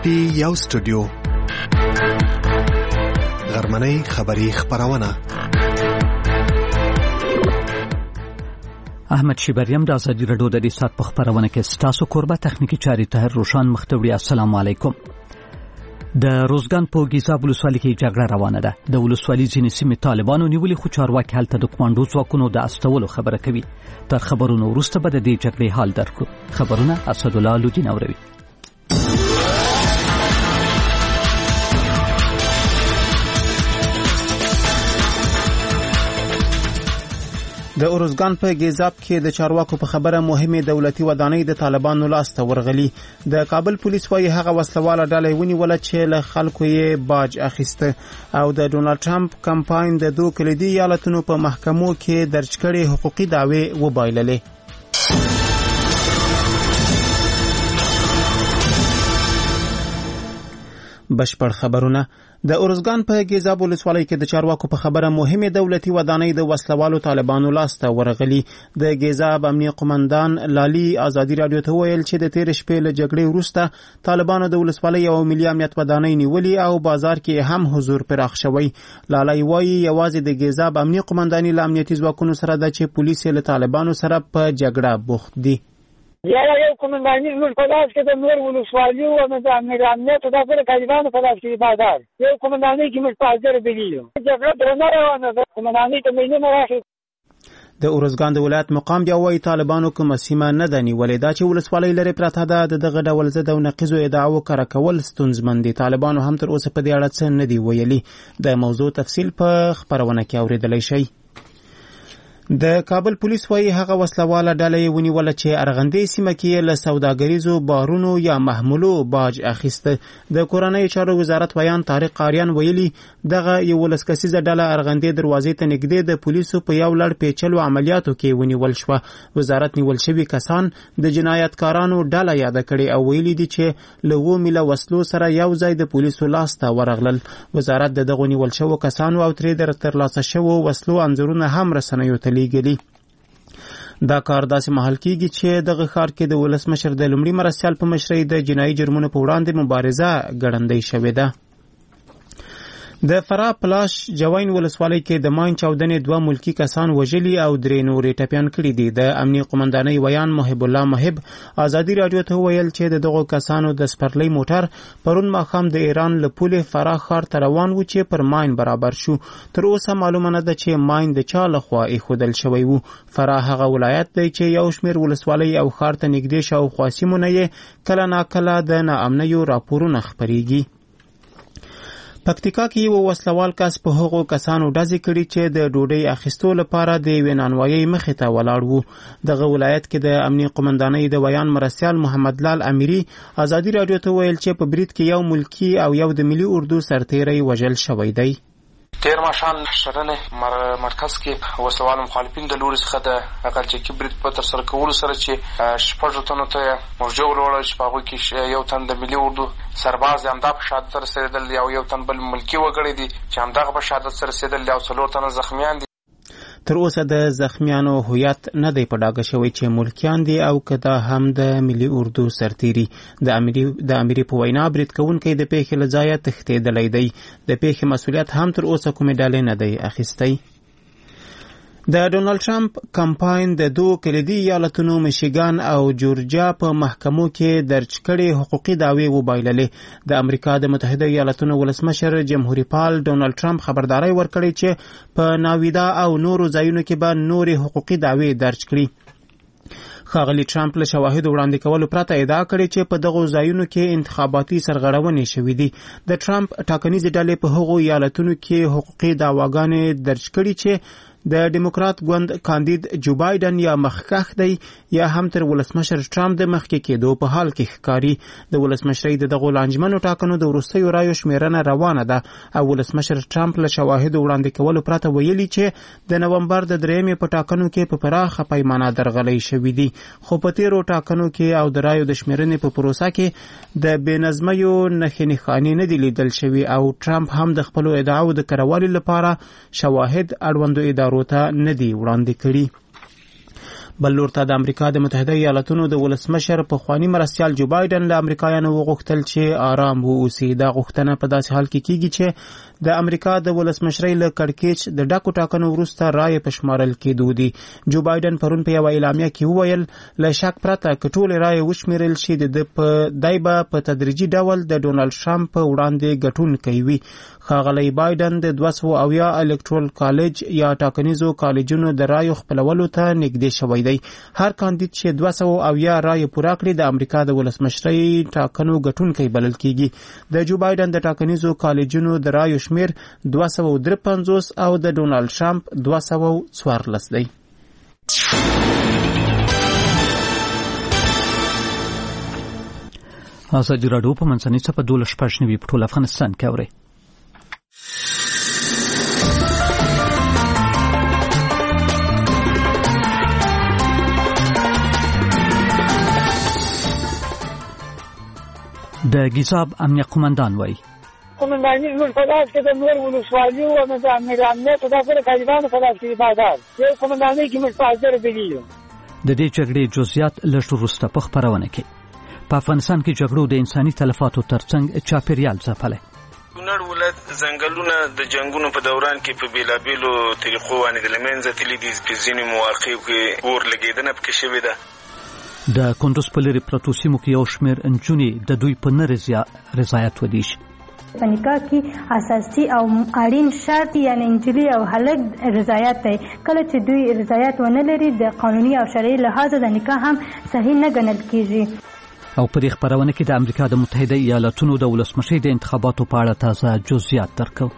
پټي یو سټوډیو غرمنۍ خبری خبرونه. احمد شیبریم د ازادي رادیو د ریسات په خبرونه کې ستاسو قربه تخنیکی چاري طاهر روشان مختوری. السلام علیکم. د روزګان په ګیزا ولسوالۍ کې جګړه روانه ده. د ولسوالۍ ځینې سیمې طالبانو نیولې، خو چارواکي هلته د کمانډو ځواکونو د استولو خبره کوي. تر خبرونو وروسته به د دې جګړې حال درکو. خبرونه اسد الله لودین اوروي. د اورزګان په ګیزاب کې د چارواکو په خبره مهمه دولتي ودانۍ د طالبانو لاسته ورغلي. د کابل پولیس وايي هغه وسلواله ډلې ونیول چې له خلکو یې باج اخیسته، او د ډونالد ټرمپ کمپاین د دوه کلیدي ایالتونو په محکمو کې درج کړي حقوقي دعوی وبایللې. بشپړ خبرونه. د اورزګان په ګیزاب ولسوالۍ کې د چارواکو په خبره مهمه دولتي ودانۍ د وسلوالو طالبانو لاسته ورغلي. د ګیزاب امنیه قومندان لالي ازادي رادیو ته ویل چې د تیر شپې له جګړې وروسته طالبانو د ولسوالۍ او ملي امنیت ودانۍ نیولې او بازار کې هم حضور پراخ شوی. لالي وایي یوازې د ګیزاب امنیه قومنداني له امنیتي ځواکونو سره د چې پولیس له طالبانو سره په جګړه بوخت دي. یو قومنداني موږ په لاس کې د نور ولسوالیو او د امنیت د طالبانو په لاس کې بازار یو قومنداني کې موږ په حاضر بلیو جګړه درنه روانه ده. قومنداني ته مې نه راځي. د اورزګان د ولایت مقام بیا وایي طالبانو کوم سیمه نه ده نیولې، دا چې ولسوالۍ لري پراته ده. دغه ډول ضد او نقیضو ادعاو کار کول ستونزمن دي. طالبانو هم تر اوسه په دې اړه څه نه دی ویلي. د موضوع تفصیل په خبرونه کې اوریدلای شئ. د کابل پولیس وايي هغه وسلواله ډلې ونیول چې ارغندې سیمه کې له سوداګریزو بارونو یا محمولو باج اخیسته. د کورنۍ چارو وزارت ویان طارق قاریان ویلي دغه یو ولسکسیزه ډله ارغندې دروازې ته نږدې د پولیسو په یو لړ پیچلو عملیاتو کې ونیول شوه. وزارت نیول شوي کسان د جنایتکارانو ډله یاد کړي او ویلي دي چې له 2 میله وسلو سره یو ځای د پولیسو لاسته ورغلل. وزارت دغه نیول شوو کسانو او ترې ترلاسه شوو وسلو انځورونه هم رسنیو ته لیږلي. دا کار داسې مهال کېږي چې دغه ښار کې د ولسمشر د لومړي مرستیال په مشرۍ د جنایي جرمونو په وړاندې مبارزه ګړندۍ شوې ده. د فراه پلاش جوین ولسوالۍ کې د ماین چاودنې 2 ملکی کسان وژلي او 3 نورې ټپیان کړي دي. د امنیه قومندانۍ ویان محب الله محب ازادي رادیو ته ویل چې دغه کسانو د سپرلی موټر پرون ماښام د ایران له پولې فراه ښار ته روان و چې پر ماین برابر شو. تر اوسه معلومه نه ده چې ماین د چا لخوا ایښودل شوی و. فراه هغه ولایت دی چې یو شمېر ولسوالۍ او ښار ته نږدې شاوخوا سیمونه یې کله ناکله د ناامنیو راپورونه خپریږي. پکتیکا کې یو وسلوال کس په هغو کسانو ډزې کړي چې د ډوډۍ اخیستو لپاره د یوې نانوایۍ مخې ته ولاړ وو. دغه ولایت کې د امنیه قومندانۍ د ویان مرستیال محمد لال امیری ازادي رادیو ته ویل چې په برید کې یو ملکی او یو د ملي اردو سرتیری وژل شوی دی. تیر ماښام شرنه مرکز کې وسلوال مخالفین د لوري څخه د اقلچکي برید په تر سره کولو سره چې 6 تنو ته موجه ولوړل چې په هغوی کې یو تن د ملي اردو سرباز همدا په شهادت رسېدل، یو تن بل ملکي وګړی دی چې همدغه په شهادت رسېدل، او 4 تنه زخمیان دي. تر اوسه د زخمیانو هویت نه دی په ډاګه شوی چې ملکیان دي او که دا هم د ملي اردو سرتیري. د امیري په وینا برید کوونکی د پیښې له ځایه تښتېدلی دی. د پیښې مسؤلیت هم تر اوسه کومې ډلې نه دی اخیستی. د ډونالد ټرمپ کمپاین د 2 کلیدي ایالتونو میشیګان او جورجیا په محکمو کې درج کړي حقوقي دعوی وبایللې. د امریکا د متحده ایالتونو ولسمشر جمهوریت پال ډونالد ټرمپ خبرداري ورکړي چې په ناویدا او نورو ځایونو کې به نورې حقوقي دعوی درج کړي. ښاغلي ټرمپ له شواهدو وړاندې کولو پرته ادعا کړې چې په دغو ځایونو کې انتخاباتي سرغړونې شوې دي. د ټرمپ ټاکنیزې ډلې په هغو ایالتونو کې حقوقي دعواګانې درج کړي چې د ډیموکرات ګوند کاندید جو بایدن یا مخکښ دی یا هم تر ولسمشر ټرمپ د مخکې کېدو په حال کې ښکاري. د ولسمشرۍ دغو لانجمنو ټاکنو د وروستیو رایو شمیرنه روانه ده او ولسمشر ټرمپ له شواهدو وړاندې کولو پرته ویلي چې د نومبر د 3 په ټاکنو کې په پراخه پیمانه درغلۍ شوې دي. خو په تیرو ټاکنو کې او د رایو د شمیرنې په پروسه کې د بېنظمیو نښې نښانې نه دي لیدل شوي او ټرمپ هم د خپلو ادعاو د کروالي لپاره شواهد اړوندو ادارو ته نه دي وړاندې کړي. بل لور ته د امریکا د متحده ایالاتونو د ولسمشر پخوانی مرستیال جو بایدن له امریکایانو وغوښتل چې آرام واوسي. دا غوښتنه په داسې حال کې کیږي چې د امریکا د ولسمشرۍ له کړکېچ د ډاکو ټاکنو وروسته رایې په شمارل کېدو دي. جو بایدن پرون په یوه اعلامیه کې وویل له شک پرته که ټولې رایې وشمیرل شي دی به په تدریجي ډول د ډونالډ ټرمپ په وړاندې ګټونکی وي. ښاغلی بایدن د 270 الکترال کالج یا ټاکنیزو کالجونو د رایو خپلولو ته نږدې شوی دی. هر کاندید چې 270 رایې پوره کړي د امریکا د ولسمشرۍ ټاکنو ګټونکی بلل کیږي. د جو بایدن د ټاکنیزو کالجونو د رایو شمیر 253 او د ډونالډ ټرمپ 214 دی. ازادي راډیو په منځنۍ څپه 12 په ټول افغانستان کې اوري. د ګیزاب امنیه قومندان وایي قومنداني زموږ په لاس کې د نور ولسوالیو او د امنیت او د طالبانو په لاس کې بازار یو قومنداني کې موږ په حاضر بلیو. د دې جګړې جزئیات لږ وروسته په خپرونه کې. په افغانستان کې جګړو د انساني تلفاتو ترڅنګ چاپیریال ځپلی. کونړ ولایت ځنګلونه د جنگونو په دوران کې په بیلابیلو طریقو باندې د لمنځه تللي دي. په ځینو مواقعو کې اور لګېدنه پکې شوې ده. د کندوز په لرې پرتو سیمو کې یو شمېر نجونې د دوی په نه رضایت ودی شي. په نکاح کې اساسي او اړین شرط یعنی نجلۍ او هلک رضایت دی. کله چې دوی رضایت ونه لري د قانوني او شرعي لحاظه د نکاح هم صحیح نه ګڼل کیږي. او په دې خپرونه کې د امریکا د متحده ایالاتونو د ولسمشرۍ د انتخاباتو په اړه تازه جزئیات درکو.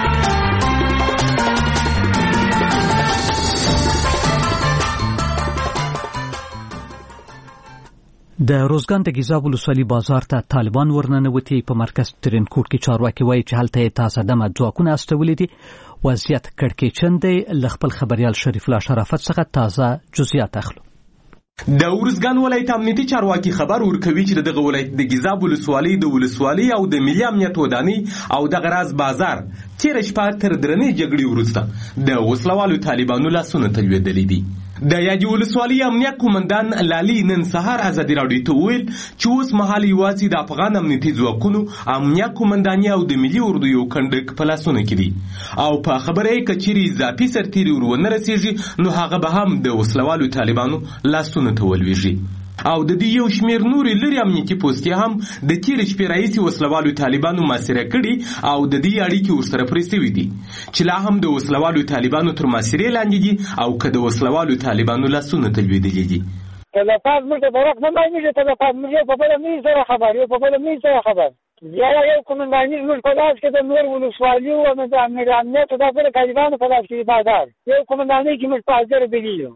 د روزګان د ګیزاب ولسوالي بازار ته طالبان ورننوتي. په مرکز ترینکوټ کې چارواکي وایي چې هلته یې تازه دمه ځواکونه استولي دي. وضعیت کړکېچن دی. له خپل خبریال شریف الله شرافت څخه تازه جزئیات اخلو. د ورزګان ولایت امنیتي چارواکي خبر ورکوي چې دغه ولایت د ګیزاب ولسوالۍ د ولسوالۍ او د ملي امنیت ودانۍ او د غراز بازار تېره شپه تر درنې جګړې وروسته د وسلوالو طالبانو لاسونه تلوېدلي دي. د یادې ولسوالۍ امنیه قومندان لالي نن سهار ازادي راډیو ته وویل چې اوس مهال یوازې د افغان امنیتي ځواکونو امنیه قومنداني او د ملي اردو یو کنډک په لاسونو کې دي او په خبره یې که چیرې اضافي سرتیري ور ونه رسېږي نو هغه به هم د وسلوالو طالبانو لاسونو ته ولوېږي. او د دې یو شمېر نورې لرې امنیتي پوستې هم د تېرې شپې راهیسې وسلوالو طالبانو محاصره کړي او د دې اړیکې ورسره پرې سوي دي چې لا هم د وسلوالو طالبانو تر محاصرې لاندې دي او که د وسلوالو طالبانو لاسونه ته لوېدلي دي. تلفات موږ ته برق نه معنیږي. تلفات موږ په بله مې سره خبر یو په بله مې سره خبر یو قومنداني زموږ په لاس کې د نور ولسوالیو او د امنیت او د طالبانو په لاس کې بازار یو قومنداني کې موږ په حاضر بلیو.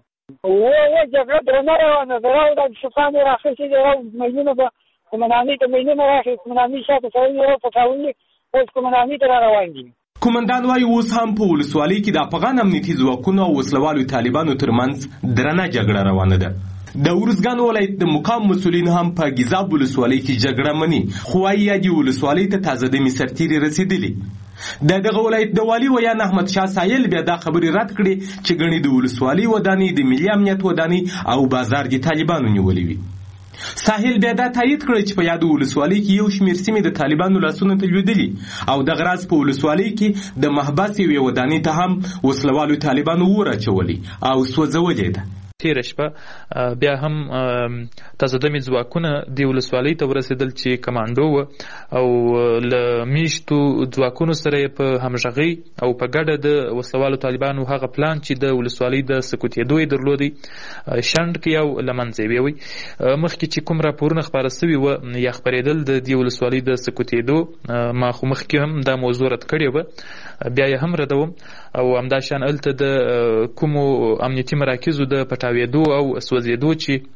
جګړه درنه روانه ده. او د شخصانو راخېږي د میلیونه به قومنداني ته میلیونه راخېږي. قومنداني شاته سړی یو پټاوني اوس قومنداني ته را روان دي. قومندان وایي اوس هم په ولسوالۍ کې د افغان امنیتي ځواکونو او وسلوالو طالبانو ترمنځ درنه جګړه روانه ده. د ورزګان ولایت د مقام مسؤلین هم په ګیزاب ولسوالۍ کې جګړه مني خو وايي یادې ولسوالۍ ته تازه دمې سرتیري رسېدلي. دغه ولایت د والي ویان احمد شاه سایل بیا دا خبرې رد کړې چې ګڼې د ولسوالۍ ودانۍ د ملي امنیت ودانۍ او بازار د طالبانو نیولې وي. ساحل بیا دا تایید کړی چې په یادو ولسوالۍ کې یو شمېر سیمې د طالبانو لاسونه ته لوېدلي او د غراز په ولسوالۍ کې د محبس یوې ودانۍ ته هم وسلوالو طالبانو اور اچولي او سوځولې ده. تیره شپه بیا هم تازه دمې ځواکونه د ولسوالۍ ته ورسېدل چې کمانډو وه او له میشتو ځواکونو سره یې په همغږۍ او په ګډه د وسلوالو طالبانو هغه پلان چې د ولسوالۍ د سقوطېدو یې درلودی شنډ کې او له منځه یې بیوی. مخکې چې کوم راپورونه خپاره سوي وه یا خپرېدل د دې ولسوالۍ د سقوطېدو ما خو مخکې هم دا موضوع رد کړې وه بیا یې هم ردوم او همداشان هلته د کومو امنیتي مراکزو د پټاوېدو او سوځېدو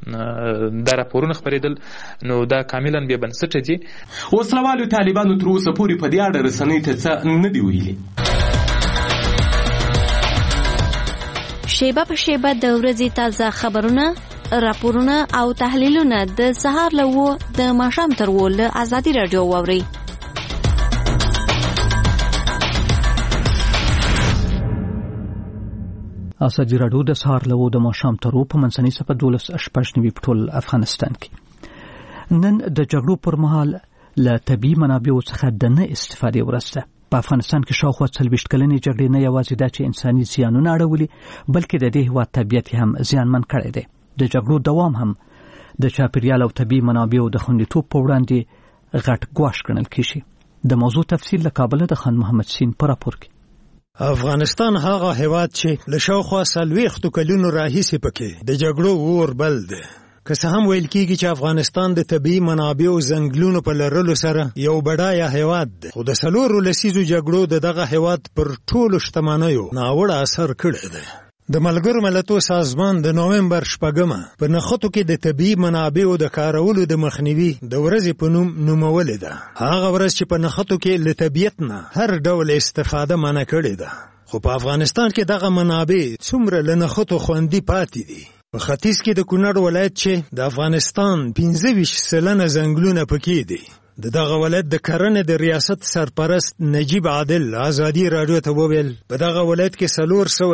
چې دا راپورونه خپرېدل نو دا کاملا بې بنسټه دي. وسلوالو طالبانو تر اوسه پورې په دې اړه رسنیو ته څه نه دي ویلي. شیبه په شیبه د ورځې تازه خبرونه، راپورونه او تحلیلونه د سهار له 9 د ماښام تر 10 له ازادي راډیو واورئ. ازادي راډیو د سهار له د ماښام ترو په منځنۍ صفه 12 په ټول افغانستان کې نن د جګړو پر مهال له طبي منابعو څخه د نه استفادې ورسته په افغانستان کې شاوخوا 40 کلنې جګړې نه یوازې د انساني زیانونه اړولي بلکې د دې هیواد طبیعت هم زیانمن کړی دی د جګړو دوام هم د چاپیریال او طبي منابعو د خوندیتوب په وړاندې غټ ګواښ ګڼل کیږي د موضوع تفصیل له کابل د خان محمد سین پر راپور کې افغانستان هغه هیواد چې له شاوخوا 40 کلونو راهیسې پکې د جګړو اور بل دی. که څه هم ویل کېږي چې افغانستان د طبیعي منابعو ځنګلونو په لرلو سره یو بډایه هیواد دی، خو د 4 لسیزو جګړو دغه هیواد پر ټولو شتمنیو ناوړه اثر کړی دی. د ملګرو ملتونو سازمان د نومبر 8 په نخښتو کې د طبیعي منابعو د کارولو د مخنیوي د ورځې په نوم نومولې ده. هغه ورځ چې په نخښتو کې له طبیعت نه هر ډول استفاده منع کړې ده. خو په افغانستان کې دغه منابع څومره له نخښتو خوندي پاتې دي. په ختیځ کې د کونړ ولایت چې د افغانستان 25% ځنګلونه پکې دي. دغه ولایت د کرنې د ریاست سرپرست نجیب عادل ازادي راډیو ته وویل په دغه ولایت کې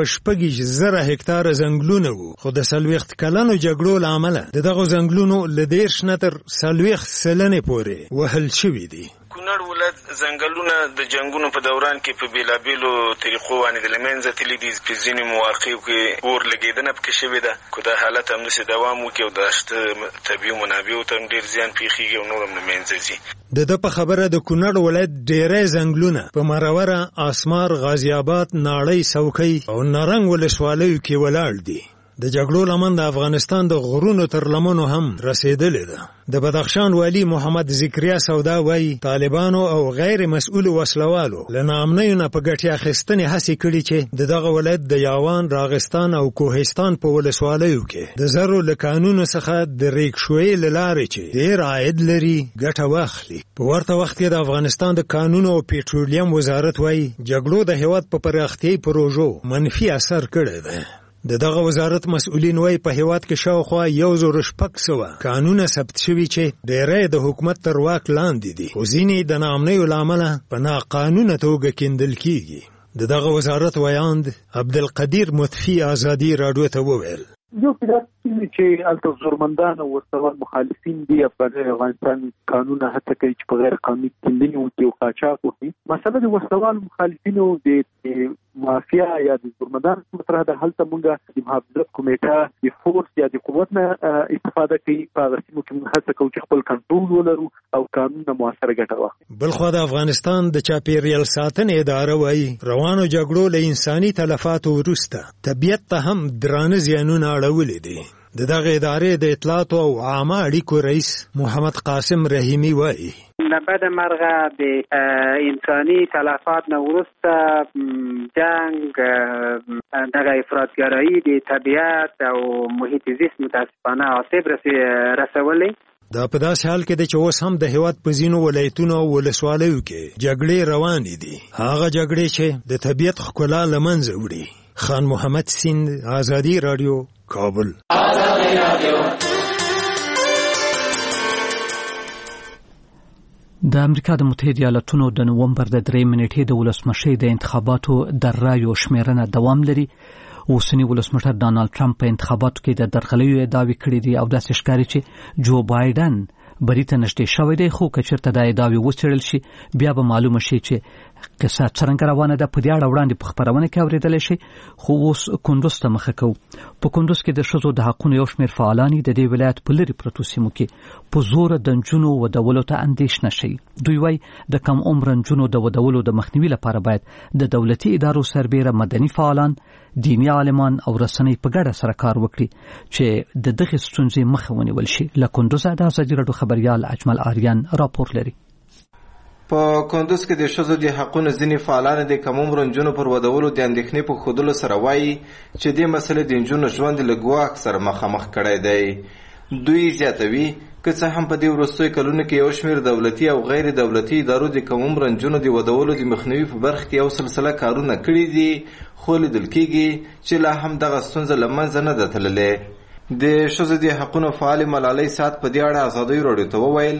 400 هکتاره ځنګلونه وو، خو د 40 کلنو جګړو له امله دغه ځنګلونو له 10 نه تر 40 سلنې پورې وهل شوي دي. کونړ ولایت ځنګلونه د جنگونو په دوران کې په بیلابیلو طریقو باندې د لمنځه تللي دي. په ځینې مواقعو کې اور لګېدنه پکې شوې ده. که دا حالت همداسې دوام وکړي او د شته طبیعي منابعو ته هم ډېر زیان پېښېږي او نور هم له منځه ځي. د په خبره د کونړ ولایت ډېری ځنګلونه په مروره، اسمار، غازي آباد، ناړۍ، څوکۍ او نارنګ ولسوالیو کې ولاړ دي. د جګړو لمن د افغانستان د غرونو تر لمنو هم رسیدلې ده. د بدخشان والی محمد ذکریا سودا وایي طالبانو او غیر مسؤل وسلوالو له ناامنیو نه په ګټې اخیستنې هڅې کړي چې دغه ولایت د یاوان، راغستان او کوهستان په ولسوالیو کې د زرو له قانونو څخه د ریکشویې له لارې چې ډېر عاید لري ګټه واخلي. په ورته وخت کې د افغانستان د قانونو او پېټرولیم وزارت وایي جګړو د هیواد په پراختیایي پروژو منفي اثر کړی دی. دغه وزارت مسؤلین وایي په هیواد کې شاوخوا 1600 قانونه ثبت شوي چې ډېری د حکومت تر واک لاندې دي، خو ځینې د ناامنیو له امله په ناقانونه توګه کیندل کیږي. دغه وزارت ویاند عبدالقدیر مطفی ازادي راډیو ته وویل یو پیدا چې الته زورمندان او ورسره مخالفین دي افغانستان قانونه هڅه کوي چې په غیر قانوني کیندنې وکړي او قاچاق وکړي. مسله د ورسره مخالفینو د مافیا یا د زورمندان مطرح ده. هلته موږ د محافظت کمیټه د فورس یا د قوت نه استفاده کوي. په هغه سیمو کې موږ هڅه کوو چې خپل کنټرول ولرو او قانون نه مؤثره ګټه واخلو. بلخوا د افغانستان د چاپیریال ساتنې اداره وایي روانو جګړو له انساني تلفاتو وروسته طبیعت ته هم درانه زیانونه اړولي دي. دغه ادارې د اطلاعاتو او عامه اړیکو رئیس محمد قاسم رحیمی وایي بعد مرغه د انساني تلفات نه وروسته جنگ، دغه افراطګرایي د طبیعت او محیط زیست متاسفانه آسیب رسولی. دا په داسې حال کې دی چې اوس هم د هیواد په ځینو ولایتونو او ولسوالیو کې جګړې روانې دي. هغه جګړې چې د طبیعت ښکلا له منځه وړي. خان محمد سیند، ازادي راډیو، کابل. د امریکا د متحده ایالاتونو د نومبر د 3 نیټې د ولسمشۍ د انتخاباتو د رایو شمیرنه دوام لري. اوسنی ولسمشر ډانالډ ټرمپ په انتخاباتو کې د درغلیو ادعاوې کړې دي او داسې ښکاري چې جو بایدن بری ته نږدې شوی دی. خو که چېرته دا ادعاوې وڅېړل شي بیا به معلومه شي چې قصه څرنګه روانه ده. په دې اړه وړاندې په خپرونه کې اورېدلی شي. خو اوس کندوز ته مخه کوو. په کندوز کې د ښځو د حقونو یو شمېر فعالان د دې ولایت په لرې پرتو سیمو کې په زوره د نجونو ودولو ته اندېښنه شي. دوی وایي د کم عمره نجونو د ودولو د مخنیوي لپاره باید د دولتي ادارو سربیره مدني فعالان، دینی عالمان او رسنۍ په ګډه سره کار وکړي چې د دغه ستونزې مخه ونیول شي. له کندوز د ازادي راډیو خبريال اجمل آریان راپور لري. په کندوز کې د ښځو د حقونو ځینې فعالان د کم عمره نجونو پر ودولو د اندېښنې په ښودلو سره وایي چې دې مسلې د نجونو ژوند له ګواښ سره مخامخ کړی دی. دوی زیاتوي که څه هم په دې وروستیو کلونو کې یو شمېر دولتي او غیر دولتي ادارو د کم عمره نجونو د ودولو د مخنیوي په برخه کې یو سلسله کارونه کړي دي، خو لیدل کېږي چې لا هم دغه ستونزه له منځه نه ده تللې. د ښځو د حقونو فعال ملالۍ سعد په دې اړه ازادي راډیو ته وویل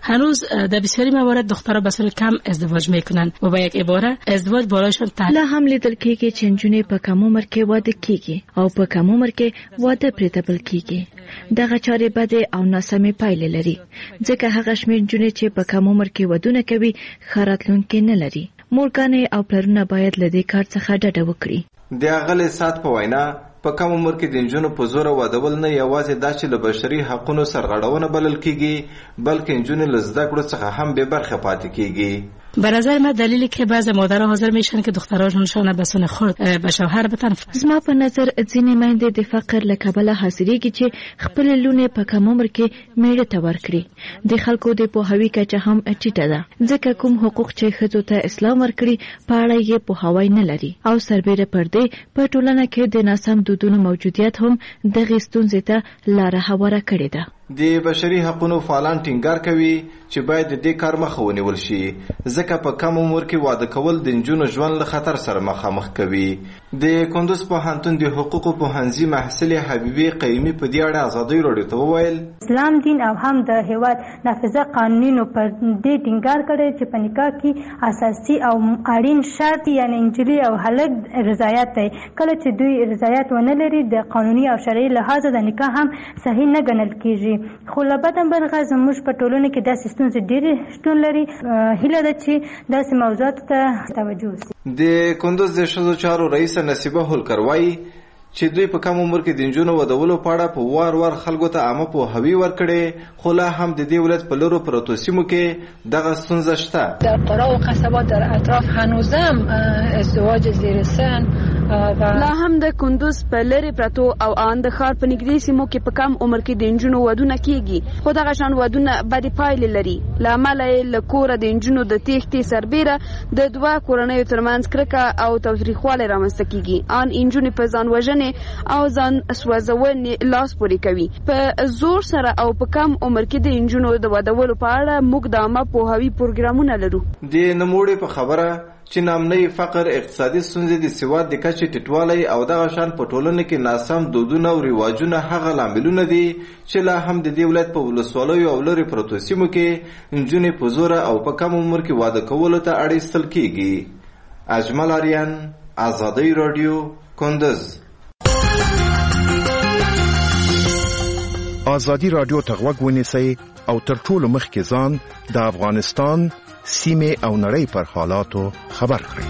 هنوز در بسیاری موارد دخترها بسیار کم ازدواج میکنن و با یک عباره ازدواج بالایشون لا هم لیدل کېږي چې نجونې په کم عمر کې واده کیږي او په کم عمر کې واده پرېتبل کیږي. دغه چارې بده او ناسمې پایلې لري ځکه هغه شمېر نجونې چې په کم عمر کې ودونه کوي ښه راتلونکی نه لري. مورګانې او پلرونه باید له دې کار څخه ډډه وکړي. د اغلې سات په وینا په کم عمر کې د نجونو په زور وادول نه یوازې دا چې له بشري حقونو سرغړونه بلل کیږي بلکې نجونې له زده کړو څخه هم بې برخې پاتې کیږي. به نظر من دلیلی که بعض مادرها حاضر میشن که دخترانشون به سن خود به شوهر بتن. زما په نظر ځینې میندې د فقر له کبله حاضرېږي چې خپل لونې په کم عمر کې میړه ته ورکړي. د خلکو د پوهاوي کچه هم ټیټه ده ځکه کوم حقوق چې ښځو ته اسلام ورکړي په اړه یې پوهاوی نه لري او سربیره پر دې په ټولنه کې د ناسم دودونو موجودیت هم دغې ستونزې ته لاره هواره کړې ده. د بشري حقوقو فعالان ټینګار کوي چې باید د دې کار مخه ونیول شي ځکه په کم عمر کې واده کول د نجونو ژوند له خطر سره مخامخ کوي. د کندوز پوهنتون د حقوقو پوهنځي محصل حبیبي قیمي په دې اړه ازادي راډیو ته وویل اسلام دین او هم د هیواد نافذه قانونونو پر دې ټینګار کړی چې په نکاح کې اساسي او اړین شرط یعنی انجلي او هلک رضایت دی. کله چې دوی رضایت ونه لري د قانوني او شرعي لحاظ د نکاح هم صحیح نه ګڼل کیږي. خو له بده مرغه زموږ په ټولنه کې داسې ستونزې ډېرې شتون لري. هیله ده چې داسې موضوعاتو ته توجه وشي. د کندوز د ښځو چارو رئیس نصیبه هولکر وایي چې دوی په کم عمر کې د نجونو ودولو په اړه په وار وار خلکو ته عامه پوهاوی ورکړي خو لا هم د دې ولایت په لرو پرتو سیمو کې دغه ستونزه شته. در قرا و قصبات در اطراف هنوزم ازدواج زیر سن لا هم د کندوز په لری پرتو او ان د ښار په نږدې سیمو کې په کم عمر کې د نجونو ودونه کیږي خو دغه شان ودونه بدې پایلې لري. لامل یې له کوره د نجونو د تېښتې سربیره د دوه کورنیو ترمنځ کرکه او تاوتریخوالی رامنځته کیږي. ان نجونې په ځان وژنې او ځان سوځونې لاس پورې کوي. په زور سره او په کم عمر کې د نجونو د ودولو په اړه موږ د عامه پوهاوي پروګرامونه لرو. د نوموړي په خبره چې نامنۍ فقر اقتصادي ستونزې د سواد د کچې ټیټوالی او دغه شان په ټولنه کې ناسم دودونه او رواجونه هغه لاملونه دي چې لا هم د دې ولایت په ولسوالیو او لرې پرتو سیمو کې نجونې په زوره او په کم عمر کې واده کولو ته اړ ایستل کیږي. اجمل آریان، ازادي راډیو، کندوز. ازادي راډیو ته غوږ ونیسئ او تر ټولو مخکې ځان د افغانستان سیمه او نړۍ پر حالاتو خبر کړئ.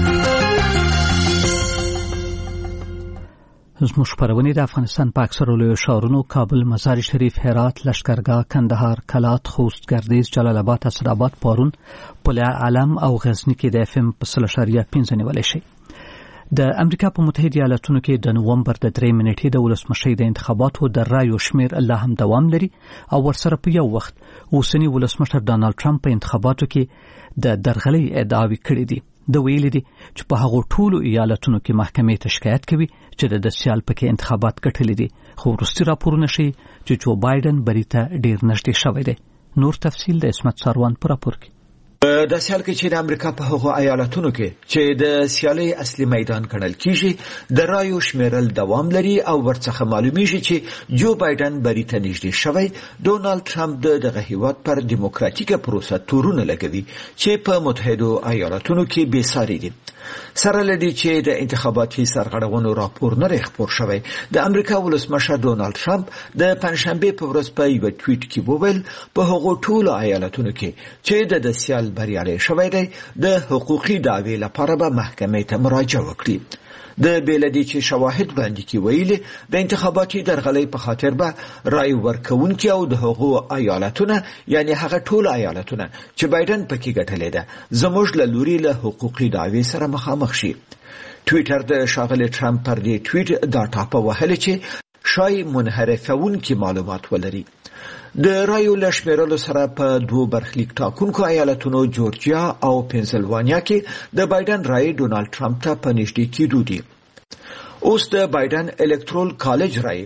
زموږ خبرونه د افغانستان په اکثرو لویو ښارونو کابل، مزار شریف، هرات، لشکرګاه، کندهار، کلات، خوست، ګردیز، جلال آباد، اسداباد، پارون، پل علم او غزنی کې د FM په 0.5 نیولای شي. د امریکا په متحده ایالاتونو کې د نوومبر د 3 نیټې د ولسمشۍ د انتخاباتو د رایو شمیر الله هم دوام لري او ورسره په یو وخت اوسنی ولسمشر ډانلډ ټرمپ په انتخاباتو کې د درغلۍ ادعاوې کړې دي. د ویلي دي چې په هغو ټولو ایالتونو کې محکمې ته شکایت کوي چې د سیال پکې انتخابات ګټلې دي خو وروستي راپورونه ښیي چې جو بایدن بری ته ډیر نږدې شوی دی. نور تفصیل د اسمت ساروان پر راپور کې. د سیال کې چې د امریکا په هغو ایالتونو کې چې د سیالۍ اصلي میدان ګڼل کیږي د رایو شمیرل دوام لري او ورڅخه معلومیږي چې جو بایدن بری ته نږدې شوی. ډونالد ټرمپ دغه هیواد پر دیموکراتیکه پروسه تورونه لګوي چې په متحده ایالتونو کې بې ساري دي. سره لدی چې د انتخاباتي سرغړونو راپور نه خپور شوی د امریکا ولسمشر ډونالد ټرمپ د پنځشنبه په ورځ په یو ټویټ کې وویل په هغو ټولو ایالتونو کې چې د سیال بریالي شوی دی د حقوقي دعوی لپاره به محکمې ته مراجعه وکړي. د بیلدی چې شواهد وړاندې کی ویلي د انتخاباتي درغلۍ په خاطر به رای ورکوونکي او د هغو ایالتونه یعنی هغه ټول ایالتونه چې بایدن پکې ګټلې ده زموږ له لوري له حقوقي دعوی سره مخامخ شي. ټویټر د شاغلي ټرمپ پر دې ټویټ دا ټاپه وهله چې شای منحرفونکي معلومات ولري. د رایو لشمیرلو سره په دوه برخلیک ټاکونکو ایالتونو جورجیا او پنسلوانیا کې د بایدن رای ډونالد ټرمپ ته په نږدې کېدو دي. اوس د بایدن الکترال کالج رای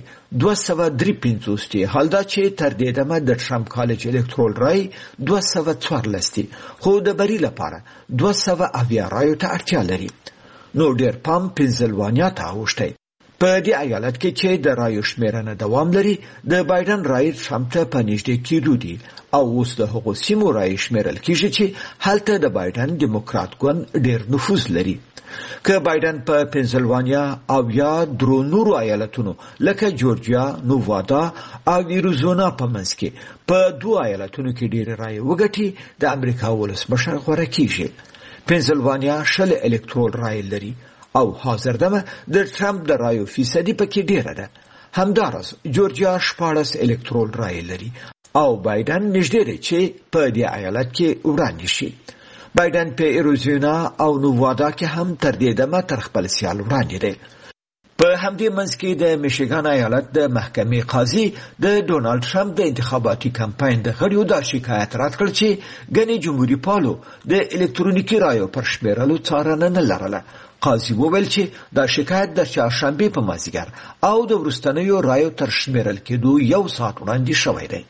253 دی، حال دا چې تر دې دمه د ټرمپ کالج الکترال رای 214 دی خو د بری لپاره 200 رایو ته اړتیا لري. نو ډیر پام پنسلوانیا ته اوښتي. په دې ایالت کې چې د رایو شمیرنه دوام لري د بایدن رای ټرمپ ته په نږدې کېدو دي او اوس د هغو سیمو رای شمیرل کېږي چې هلته د بایدن دیموکرات ګوند ډېر نفوذ لري. که بایدن په پنسلوانیا او یا درو نورو ایالتونو لکه جورجیا، نووادا او ایریزونا په منځ کې په دوه ایالتونو کې ډېر رای وګټي د امریکا ولسمشر غوره کیږي. پنسلوانیا 60 الکترول رای لري او حاضر دمه د ټرمپ د رایو فیصدي پکې ډیره ده. همدارس جورجیا 14 الکترول رای لري او بایدن نږدې دی چې په دې ایالت کې وړاندې شي. بایدن په ایریزونا او نووادا کې هم تر دې دمه تر خپل سیال وړاندې دی. په همدې منځ کې د میشیګان ایالت د محکمې قاضي د ډونالد ټرمپ د انتخاباتي کمپاین د غړیو دا شکایت رد کړ چې ګڼې جمهوریت پالو د الکترونیکي رایو پر شمیرلو څارنه نه لرله. قاضي وویل چې دا شکایت د چهارشنبې په مازدیګر او د وروستنیو رایو تر شمیرل کېدو 1 ساعت وړاندې شوی دی.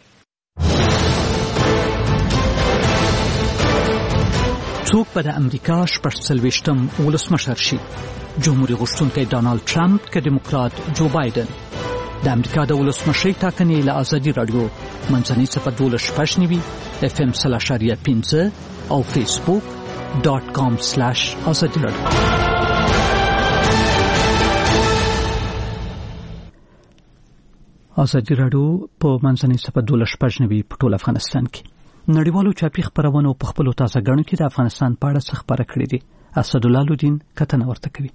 څوک به د امریکا 40 ولسمشر شي؟ جمهوریت غوښتونکی ډانالد ټرمپ که دیموکرات جو بایدن؟ د امریکا د ولسمشرۍ ټاکنې له ازادي راډیو منځنۍ صفحه 12.9 FM 0.5 او facebook.com/ازادي راډیو. ازادي راډیو په منځنۍ صفحه 12.9 په ټول افغانستان کې نړیوالو چاپی خبرونو په خپلو تازه غړو کې د افغانستان په اړه څه خبره کړې دي. اسدالله لودین کتنه ورته کوي.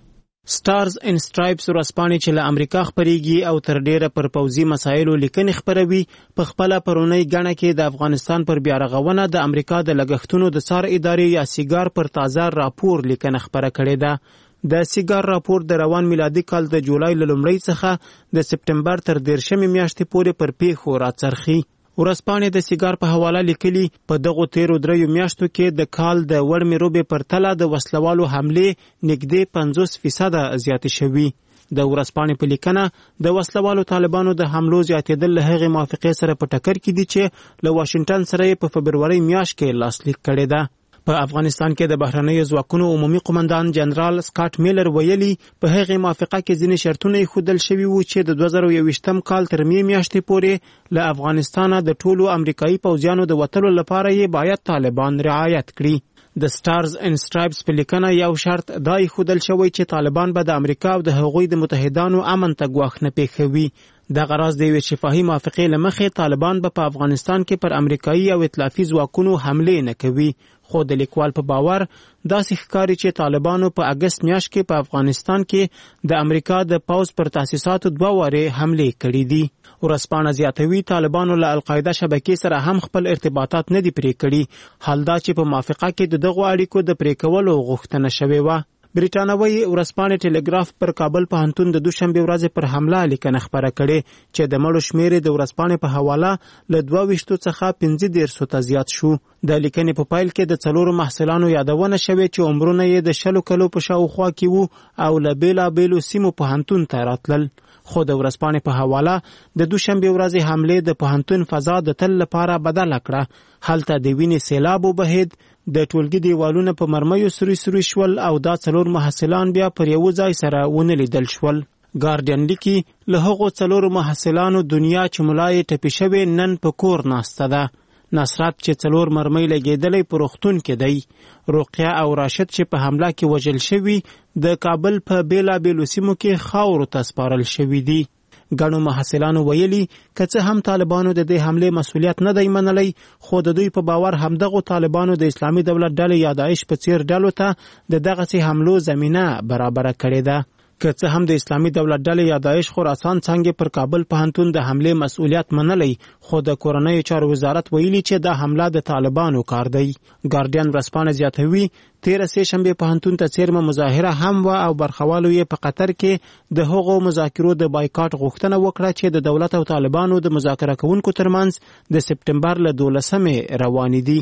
سټارز ان سټرایپس ورځپاڼې چې له امریکا خپرېږي او تر ډیره پر پوځي مسایلو لیکنې خپروي په خپله پرونی غاڼه کې د افغانستان پر بیارغونه د امریکا د لګښتونو د څار ادارې یا سیګار پر تازه راپور لیکنه خپره کړې ده. د سیګار راپور د روان میلادي کال د جولای له لومړۍ څخه د سپټمبر تر 13 میاشتې پورې پر پیښو راڅرخي. ورځپاڼې د سیګار په حواله لیکلي په دغو تیرو 3 میاشتو کې د کال د وړمې روبې پرتله د وسلوالو حملې نږدې 50% زیاتې شوي. د ورځپاڼې په لیکنه د وسلوالو طالبانو د حملو زیاتېدل له هغې موافقې سره په ټکر کې دي چې له واشنګټن سره یې په فبرورۍ میاشت کې لاسلیک کړې ده. په افغانستان کې د بهرنیو ځواکونو عمومي قومندان جنرال سکاټ میلر ویلي په هغې موافقه کې ځینې شرطونه ایښودل شوي وو چې د 2021 کال تر مې میاشتې پورې له افغانستانه د ټولو امریکایي پوځیانو د وتلو لپاره یې باید طالبان رعایت کړي. د سټارز ان سټرایپس په لیکنه یو شرط دا ایښودل شوی چې طالبان به د امریکا او د هغوی د متحدانو امن ته ګواښ نه پېښوي. دغه راز د یوې شفاهي موافقې له مخې طالبان به په افغانستان کې پر امریکایي او ائتلافي ځواکونو حملې نه کوي. خو د لیکوال په باور داسې ښکاري چې طالبانو په اګست میاشت کې په افغانستان کې د امریکا د پوځ پر تاسیساتو 2 وارې حملې کړې دي. ورځپاڼه زیاتوي طالبانو له القاعده شبکې سره هم خپل ارتباطات نه دي پرې کړي، حال دا چې په موافقه کې د دغو اړیکو د پرې کولو غوښتنه شوې وه. بریټانوي ورځپاڼې ټلګراف پر کابل پوهنتون د دوشنبه ورځې پر حمله لیکنه خپره کړې چې د مړو شمیر د ورځپاڼې په حواله له 22 څخه 15 ته زیات شو. د لیکنې په پایل کې د 4 محصلانو یادونه شوې چې عمرونه یې د 10 کلو په شاوخوا کې وو او له بیلابیلو سیمو پوهنتون ته راتلل. خو د ورځپاڼې په حواله د دوشنبه ورځې حمله د پوهنتون فضا د تل لپاره بدله کړه. هلته د وینې سیلاب وبهید، د ټولګي دیوالونه په مرمیو سری شول او دا 4 محصلان بیا پر یو ځای سره ونه لیدل شول. ګارډین لیکي له هغو 4 محصلانو دنیا چې ملای ټپي شوی نن په کور ناسته ده. نصرت چې 4 مرمۍ لګېدلې په روغتون کې دی. رقیه او راشد چې په حمله کې وژل شوي د کابل په بیلابیلو سیمو کې خاورو ته سپارل شوي دي. ګڼو محصلانو ویلي که څه هم طالبانو د دې حملې مسؤلیت نه دی منلی، خو د دوی په باور همدغو طالبانو د اسلامي دولت ډلې یا داعش په څیر ډلو ته د دغسې حملو زمینه برابره کړې ده. که څه هم د اسلامي دولت ډلې یا داعش خراسان څنګه پر کابل پوهنتون د حملې مسؤلیت منلی، خو د کورنیو چارو وزارت ویلي چې دا حمله د طالبانو کار دی. ګارډین ورځپاڼه زیاتوي 13 شنبه پوهنتون ته څیرمه مظاهره هم و او برخوالو یې په قطر کې د هغو مذاکرو د بایکاټ غوښتنه وکړه چې د دولت او طالبانو د مذاکره کوونکو ترمنځ د سپټمبر له 12 روانې دي.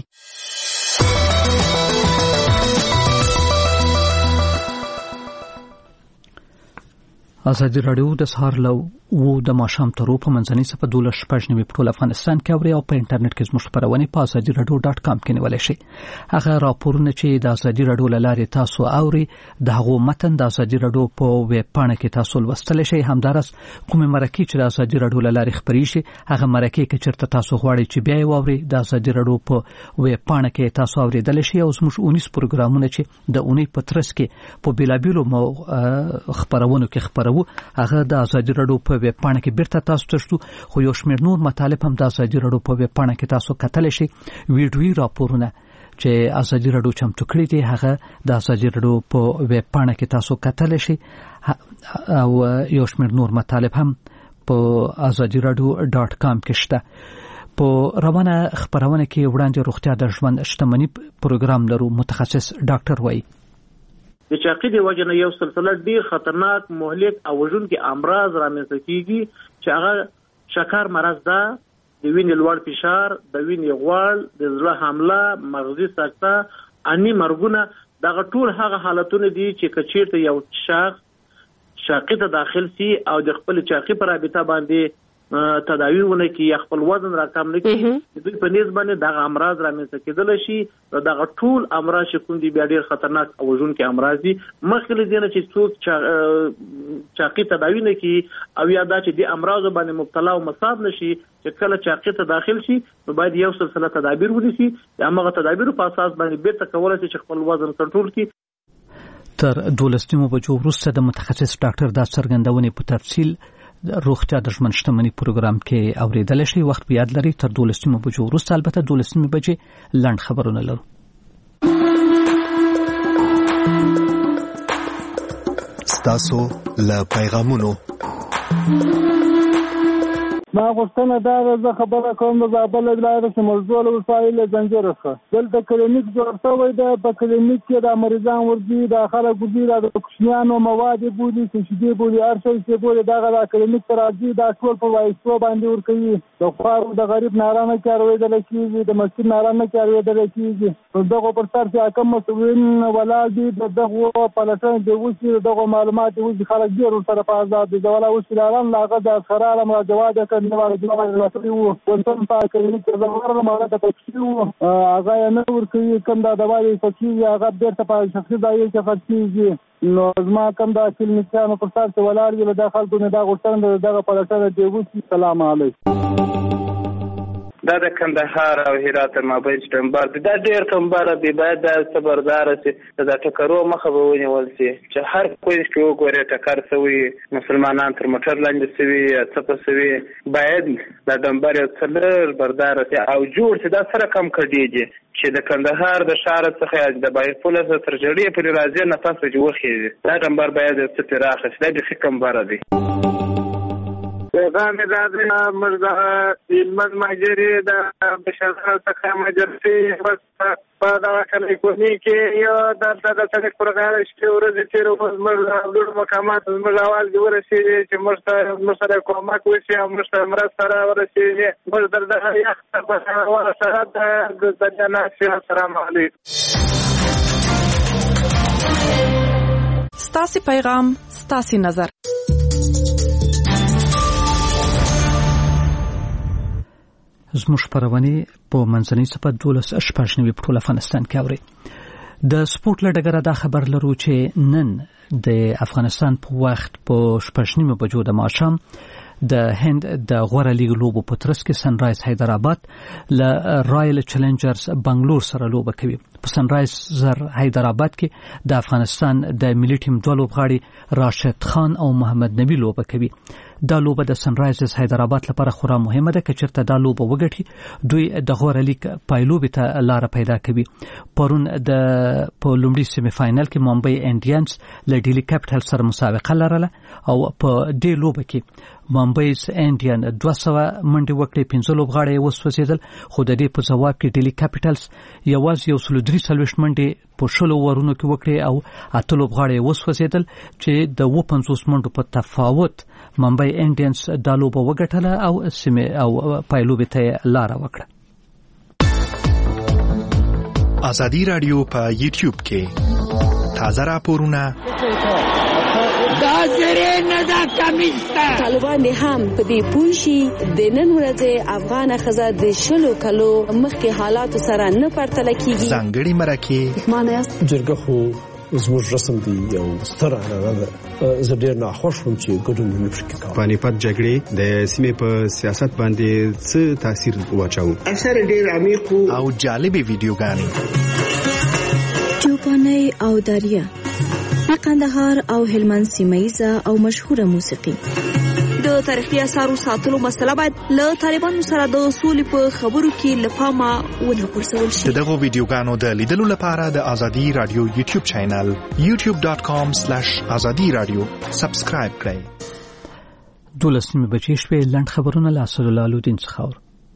ازادي رادیو د سهار له و د ماښام تر په منځنۍ صفه 12:09 په ټول افغانستان کې اوري او په انټرنیټ کې زموږ خبرونه په azadiradiow.com کې نیولای شئ. هغه راپورونه چې د ازادي رادیو لاره تاسو اوري د هغه متن د ازادي رادیو په ویب پاڼه کې تاسو لوستلی شئ. همدارس کومه مرکه چې د ازادي رادیو لاره خبري شي هغه مرکه کې چیرته تاسو غواړئ چې بیا یې واوري د ازادي رادیو په ویب پاڼه کې تاسو اوریدل شئ. او زموږ 19 پروګرامونه چې د اونۍ په ترڅ کې په بیلابیلو خبرونو کې خبرو هغه د ازادي رادیو په ویب پاڼه کې بیرته تاسو ته شتو. خو یو شمېر نور مطالب هم د ازادي رادیو په ویب پاڼه کې تاسو کتلی شئ. ویډیویي راپورونه چې ازادي رادیو چمتو کړی دي هغه د ازادي رادیو په ویب پاڼه کې تاسو کتلی شئ. او یو شمېر نور مطالب هم په azadiradiow.com کې شته. په روانه خبرونه کې وړاندې روغتیا د ژوند شتمنۍ پروګرام لرو. متخصص ډاکټر وایي د چاقي د وجنه یو سلسله ډیر خطرناک مهلک او وژونکي امراض رامنځته کیږي چې هغه شکر مرض ده، د وینې لوړ فشار، د وینې غوړ، د زړه حمله، مغزي سکته، اني مرګونه. دغه ټول هغه حالتونه دي چې کچیرته یو شخص شاقي ته داخل سي او د خپل چاقي پر رابطه باندې تداوی ونه کی یا خپل وزن راکم نه کی دوی په نسبت باندې دغه امراض رامنځته کېدل شي. دغه ټول امراض چې کوم دي بیا ډیر خطرناک او وژونکي امراض دي. مخکې له دې نه چې څوک چاقي تداوی نه کی او یا دا چې د امراض باندې مبتلا او مصاب نشي چې کله چاقي ته داخل شي نو باید یو سلسله تدابیر ونیسي. هغه تدابیر په اساس باندې بیرته کولای شي چې خپل وزن کنټرول کړي. تر 12 بجو وروسته د متخصص ډاکټر دا څرګندونې په تفصیل روغتیا د ژوند شتمنۍ پروګرام کې اوریدل شي. وخت په یاد لري تر 12 بجو وروسته البته 12 بجې لنډ خبرونه لرو. ستاسو له پیغامونو ما غوښتنه دا ده زه خبره کوم د زابل ولایت شمولزول ولسوالۍ له زنجیر څخه. دلته کلینیک جوړ شوی دی. په کلینیک کې د مریضان ورځي، د خلک ورځي، د کوچنیانو مواد بولي، شیدې بولي، هر شی چې بولي دغه د کلینیک ته راځي. دا ټول په وایسو باندې ورکوي. د خوارو د غریب ناره نه کاروېدل کېږي، د مسکین ناره نه کاروېدل کېږي. دغه پر سر چې کوم مسؤلین ولاړ دي دغه پلټنه دی وشي، دغه معلومات دی وشي، خلک ډېر سره په آزاد دي. ولا وسیلاران لاغه د خراره ما جواب نواره جواب راټوي وو ولته په کلینیک کې زموږه ماده د پښتو هغه نه ورکوي. کوم دا دوايي فقيه هغه بیرته په شخصي ځای کې فقيږي. نو زما کوم دا کلینیکانو پر سر ته ولاړ دي د خلکو نه دا غوښتنه دغه پلټنه دی وشي. سلام علیکم. دا د کندهار او هرات مابین ټمبار دا ډېر ټمبار دی. باید د صبردار سي د ټکرو مخه به ونیول سي چې هر کوی چې وګوري ټکر سوی مسلمانان تر موټر لاندې سوي څه سوي. باید د ټمبار څلور بردار سي او جوړ سي دا سره کم کړيږي چې د کندهار د شهر څخه د بایپول تر جړې پر راځي نه تاسو جوړخي. دا ټمبار باید څه راخص دا د حکم بار دی. پیغام دادی مرزا علمت مجری دا بشرطه څخه مجرسي بس په دا کلی کوي کې یو د سړک پروګرام شته ورته چې مرزا د مقامات مرزا وال ورسي چې مرسته کومک وشي او مرسته ورسي مرزا د یخ په سره د جنات السلام علیکم. ستاسو پیغام ستاسو نظر. زموږ خبرونه په منځنۍ صفه 12:09 په ټول افغانستان کې اوري. د سپورت له ډګره دا خبر لرو چې نن د افغانستان په وخت په 12:09 بجو د ماښام د هند د غوره لیګ لوبو په ترڅ کې سنرایز حیدرآباد له رایل چیلنجرز بنگلور سره لوبه کوي. په سنرایز حیدرآباد کې د افغانستان د ملي ټیم دوه لوبغاړي راشد خان او محمد نبی لوبه کوي. دا لوبه د سنرایزرز حیدرآباد لپاره خورا مهمه ده. که چېرته دا لوبه وګټي دوی د غوره لیګ پایلوبې ته لاره پیدا کوي. پرون په لومړي سیمه فاینل کې ممبئی انډینز له ډیلی کیپټل سره مسابقه لرله او په دې لوبه کې ممبئیز انډین 200 منډې وکړې، 15 لوبغاړي وسوځیدل. خو د دې په جواب کې ډیلی کیپټلز یوازې 143 منډې په شلو ورونو کې وکړې او 8 لوبغاړي وسوځیدل چې د 50 منډو په تفاوت ممبئی انډینز دا لوبه وګټله او سیمه او پایلوبې ته لاره وکړه. ازادي رادیو په یوټیوب کې تازه راپورونه، دا زری نه دا کمیز ده. طالبان دې هم په دې پوه شي د نن ورځې افغانه ښځه د 20 کلو مخکې حالاتو سره نه پرتله کیږي. ځانګړي مرکې معنی یاست جرګه خو زموږ رسم دی یو ستر عنعنه ده. زه ډېر ناخوښ وم چې ګډون مې پکې کاوه. پانیپت جګړې د سیمې په سیاست باندې څه تاثیر واچاوه؟ اثر ډېر عمیق او جالبې ویډیوګانې، چوپانۍ او داریه، د قندهار او هلمند سیمه‌ییزه او مشهوره موسیقي. د تاریخي اثارو ساتلو مسله باید له طالبانو سره د سولې په خبرو کې له پامه ونه غورځول شي. دغه ویډیوګانو د لیدلو لپاره د ازادي رادیو یوټیوب چینل youtube.com/azadi-radio سبسکرایب کړئ. 12 بجې شپې لنډ خبرونه له اسد الله الدین څخه.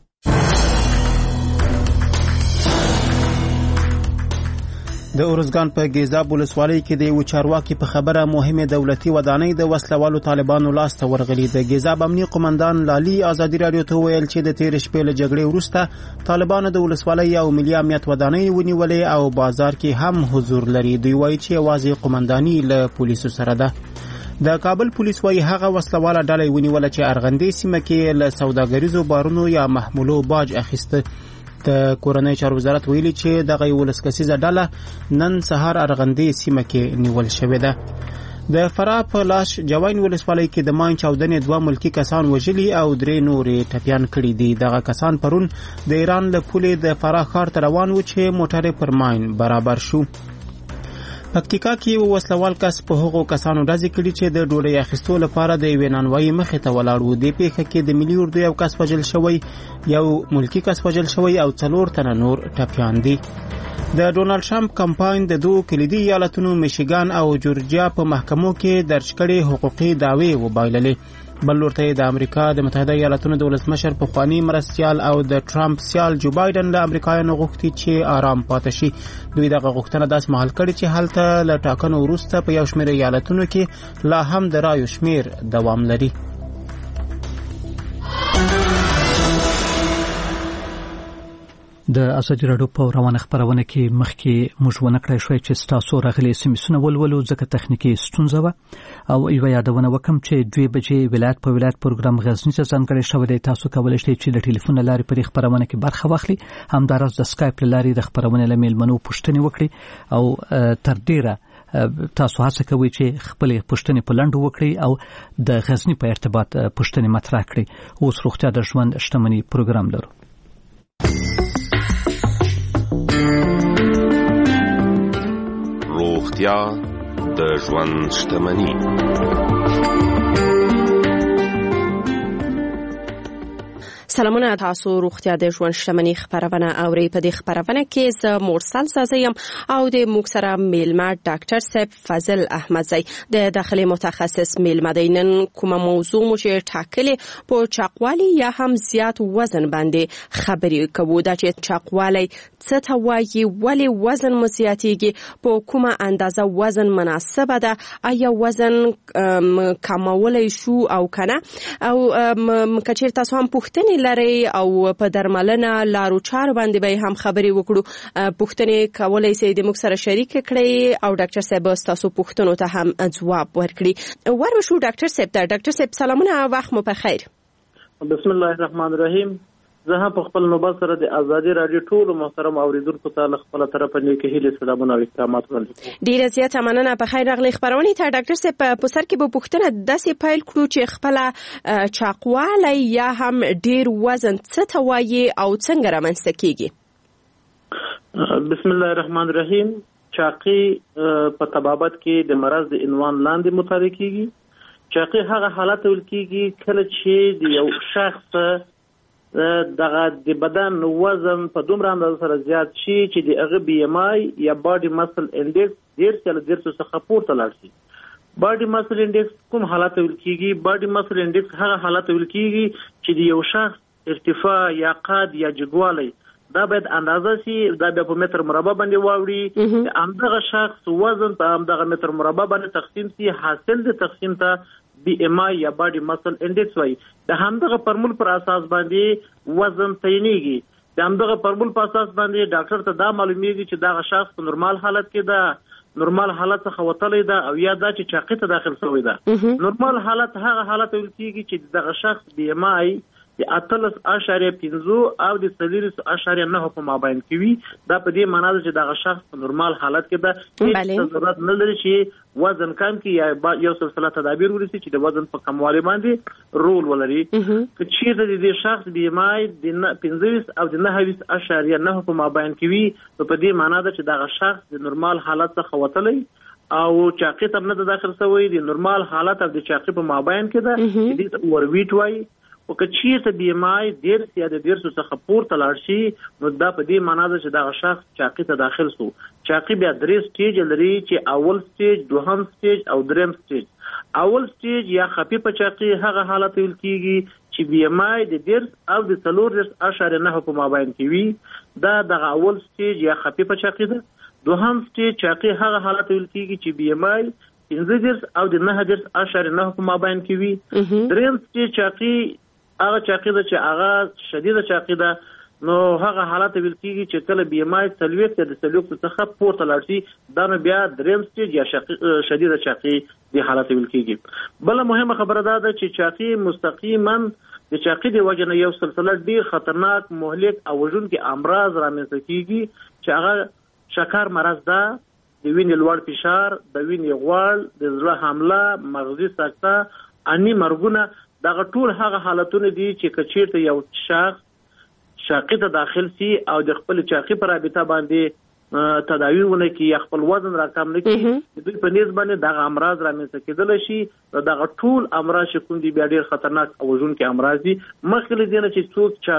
د اورزګان په ګیزاب ولسوالۍ کې د یو چارواکي په خبره مهمه دولتي ودانۍ د وسلوالو طالبانو لاس ته ورغلي. د ګیزاب امنیه قومندان لالي ازادي رادیو ته ویل چې د تیر شپې له جګړې وروسته طالبانو د ولسوالۍ او ملي امنیت ودانۍ ونیولې او بازار کې هم حضور لري. دوی وایي چې یوازې قومنداني له پولیسو سره ده. د کابل پولیس وایي هغه وسلواله ډله ونیوله چې ارغندې سیمه کې له سوداګریزو بارونو یا محمولو باج اخیسته. د کورنۍ چارو وزارت ویلي چې دغه ولسکسیزه ډله نن سهار ارغندې سیمه کې نیول شوې ده. د فراه په لاش جوین ولسوالۍ کې د ماین چاودنې 2 ملکی کسان وژلي او 3 نورې ټپیان کړي دي. دغه کسان پرون د ایران له پولې د فراه ښار ته روان و چې موټر پر ماین برابر شو. پکتیکا کې یو وسلوال کس په هغو کسانو ډزې کړي چې د ډوډۍ اخیستو لپاره د یوې نانوایي مخې ته ولاړ وو. دې پیښه کې د ملي اردو یو کس وژل شوی، یو ملکی کس وژل شوی او 4 تنه نور ټپیان دي. د ډونالډ ټرمپ کمپاین د 2 کلیدي ایالتونو میشیګان او جورجیا په محکمو کې درج کړي حقوقي دعوی وبایللې. بل لورته د امریکا د متحده ایالاتونو د ولسمشر پخوانی مرستیال او د ټرمپ سیال جو بایدن له امریکایانو غوښتي چې آرام پاتې شي. دوی دغه غوښتنه داس مهال کړي چې هلته له ټاکنو وروسته په یو شمېر ایالتونو کې لا هم د رایو شمیر دوام لري. د ازادي رادیو په روانه خبرونه کې مخکې موږ ونکړای شوی چې تاسو راغلي سیمسونه ولولو ځکه تخنیکی ستونزه و او یو یادونه وکم چې 2 بجې ولایت په ولایت پروګرام غزنی ته ځانګړی شوی دی. تاسو کولای شئ چې د ټلیفون لارې په خبرونه کې برخه واخلئ. همدارس د سکایپ لارې د خبرونه لمیل منو پښتني وکړي او تر ډیره تاسو هڅه کوئ چې خپل پښتني په لنډو وکړي او د غزنی په ارتباط پښتني مطرح کړئ. اوس روغتیا د ژوند شتمنۍ پروګرام لرو. روغتیا د ژوند شتمنۍ. سلامونه، تاسو روغتیا د ژوند شتمنۍ خبرونه اورئ. په دې خبرونه کې زه مرسل سازیم او د موږ سره میلمه ډاکټر صاحب فضل احمدزی د داخلي متخصص میلمه دی. نن کومه موضوع مو چې ټاکلې په چاقوالي یا هم زیات وزن باندې خبرې کوو. دا چې چاقوالي څه ته وایي، ولې وزن مو زیاتېږي، په کومه اندازه وزن مناسبه ده، آیا وزن کمولی شو او کنه، او کچیر تاسو هم پوښتنې لري او په درملنه لارو چارو باندې به هم خبرې وکړو. پوښتنې کولای شئ د موږ سره شریک کړئ او ډاکټر صاحب تاسو پوښتنو ته هم ځواب ورکړي. ورشو ډاکټر صاحب ته. ډاکټر صاحب سلامونه، وخت مو په خیر. بسم الله الرحمن الرحیم. زه هم په خپل نوبت سره د ازادي رادیو ټول محترم اوریدونکو ته له خپل طرفه نیکه هیله سلامونه او احترامات وړاندې کوم. ډیره زیاته مننه. په خیر راغلی خبرونه ته ډاکټر صاحب. په سر کې به پوښتنه داسې پیل کړو چې خپل چاقوالی یا هم ډیر وزن څه ته وایي او څنګه رامنځته کیږي؟ بسم الله الرحمن الرحیم. چاقي په طبابت کې د مرض د عنوان لاندې مطابق کیږي. چاقي هغه حالت ول کیږي کله چې د یو شخص دغه د بدن وزن په دومره اندازه سره زیات شي چې د هغه بي ام آی یا باډي مسل انډیکس ډیر څخه پورته لاړ شي. باډي مسل انډیکس کوم حالت ول کیږي؟ باډي مسل انډیکس هغه حالت ول کیږي چې د یو شخص ارتفاع یا قد یا جګوالی دا باید اندازه شي، دا په متر مربع باندې واوړي. همدغه شخص وزن په همدغه متر مربع باندې تقسیم شي. حاصل د تقسیم ته بي ام آی یا باډي مسل انډیکس وایي. د همدغه فرمول پر اساس باندې وزن تعینېږي. د همدغه فرمول په اساس باندې ډاکټر ته دا معلومیږي چې دا شخص په نورمال حالت کې ده نورمال حالت څخه وتلی ده او یا دا چې چاقي ته داخل شوی ده. نورمال حالت هغه حالت ویل کېږي چې دغه شخص بی ام آی د 18.5 او د 40.9 په مابین کې وي. دا په دې معنی ده چې دغه شخص په نورمال حالت کې ده، هیڅ ضرورت نه لري چې وزن کم کړي یا یو سلسله تدابیر ونیسي چې د وزن په کموالي باندې رول ولري. که چیرته د دې شخص بی ام آی د 15 او د 9.9 په مابین کې وي نو په دې معنی ده چې دغه شخص د نورمال حالت څخه وتلی او چاقي ته نه داخل شوی. د نورمال حالت او د چاقي په مابین کې ده چې دې اورویټ وایي. او که چیرته بی ام آی 10 یا د 10 څخه پورته لاړ شي نو دا په دې معنی ده چې دغه شخص چاقي ته داخل شو. چاقي بیا 3 سټیج لري چې اول سټیج، دوهم سټیج او دریم سټیج. اول سټیج یا خفیفه چاقي هغه حالت ویل کېږي چې بی ام آی د 10 او د 40.9 په مابین کې وي. دا دغه اول سټیج یا خفیفه چاقي ده. دوهم سټیج چاقي هغه حالت ویل کېږي چې بی ام آی 15 او د 9.9 په مابین کې وي. دریم سټیج چاقي هغه چاقي ده چې هغه شدیده چاقي ده، نو هغه حالت ویل کېږي چې کله بی ام آی 40 یا د 40 څخه پورته لاړ شي دا نو بیا دریم سټیج یا شدیده چاقي د حالت ویل کېږي. بل مهمه خبره ده چې چاقي مستقیما د چاقي د وجه نه یو سلسله ډیر خطرناک، مهلک او وژونکي امراض رامنځته کېږي چې هغه شکر مرض ده، د وینې لوړ فشار، د وینې غوړ، د زړه حمله، مغزي سکته، اني مرګونه. دغه ټول هغه حالتونه دي چې کچیرته یو شخص چاقي ته داخل شي او د خپل چاقي پر رابطه باندې تداوی ونه کی یا خپل وزن راکم نه کی، دوی په نسبت باندې دغه امراض رامنځته کېدل شي. دغه ټول امراض چې کوم دي بیا ډیر خطرناک او وژونکي امراض دي. مخکې له دې نه چې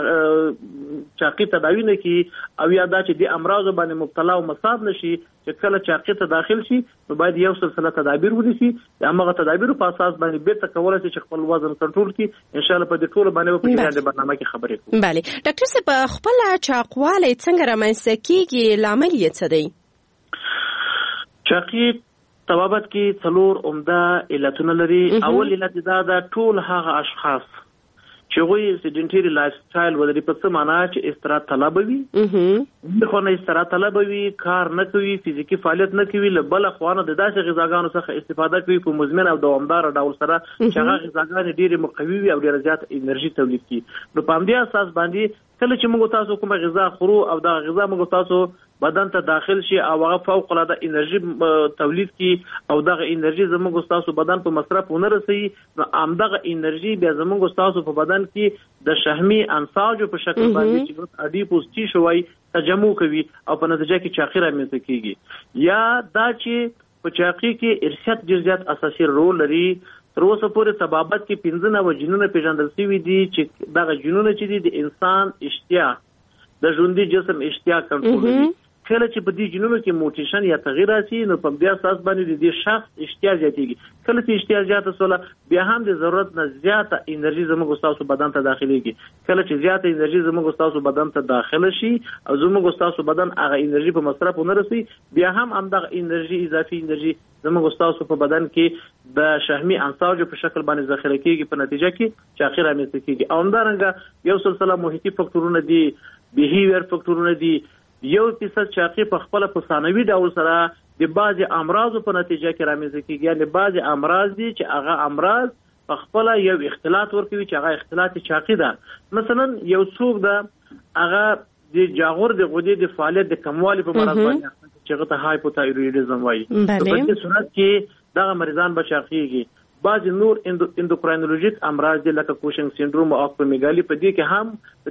څوک چاقي تداوی نه کی او یا دا چې د امراض باندې مبتلا او مصاب نشي، چې کله چاقي ته داخل شي نو باید یو سلسله تدابیر ونیسي. د هغه تدابیر په اساس باندې بیرته کولای شي چې خپل وزن کنټرول کړي. ان شاء الله په دې ټول باندې په دې برنامه کې خبرې کوو. بله ډاکټر صاحب، خپل چاقوالی څنګه رامنځته کیږي؟ لامل یې څه دی؟ چاقي طبابت کې 4 عمده علتونه لري. اول علت دا ده ټول هغه اشخاص چې غوي سیډنټری لایف سټایل ولري، په څه معنا چې استراحت طلب وي، خو نه استراحت طلب وي، کار نه کوي، فزیکی فعالیت نه کوي، بل خوانه د داسې غذاګانو څخه استفاده کوي په مزمن او دوامدار ډول سره چې هغه غذاګانې ډېرې مقوي وي او ډېر زیات انرژي تولید کړي. نو په همدې اساس باندې کله چې موږ تاسو کومه غذا خورو او دا غذا موږ تاسو بدن ته داخل شي او هغه فوق العاده انرژي تولید کی او دغه انرژي زموږ تاسو بدن په مصرف ونه رسي، نو همدغه انرژي بیا زموږ تاسو په بدن کې د شحمي انساجو په شکل باندې چې اډیپوس ټي شوی تجمع کوي او په نتیجه کې چاقي رامنځته کیږي. یا دا چې په چاقي کې ارشاد ډیر زیات اساسي رول لري. تر اوسه پورې طبابت کې 15 جنونه پیژندل شوي دي چې دغه جنونه چې دي د انسان اشتها، د ژوندي جسم اشتها کنټرولوي. کله چې په دې جنونو کې موټیشن یا تغییر راشي نو په دې اساس باندې د دې شخص اشتها زیاتېږي. کله چې اشتها زیاته سوله بیا هم د ضرورت نه زیاته انرژي زموږ تاسو بدن ته داخليږي. کله چې زیاته انرژي زموږ تاسو بدن ته داخله شي او زموږ تاسو بدن هغه انرژي په مصرف ونه رسي، بیا هم همدغه انرژي اضافي انرژي زموږ تاسو په بدن کې د شحمي انساجو په شکل باندې ذخیره کیږي، په نتیجه کې چاقي رامنځته کیږي. او همدارنګه یو سلسله محیطي فکټورونه دي، بیهیویر فکټورونه دي. 1% چاقي په خپل په ثانوي ډول سره د بعضي امراض په نتیجه کې رامنځته کیږي. یعنی بعضي امراض دي چې هغه امراض په خپل یو اختلاط ورکوي چې هغه اختلاط چاقي ده. مثلا یو څوک ده هغه د جاغور د غدې د فعالیت د کموالي په مرض باندې چې هغه ته هایپوتایرویډیزم وایي. په دې صورت کې دغه مریضان به چاقيږي. بعض نور اندوکراینولوژیک امراض دي لکه کوشنګ سینډروم او اکرومیګالي، په دې کې هم په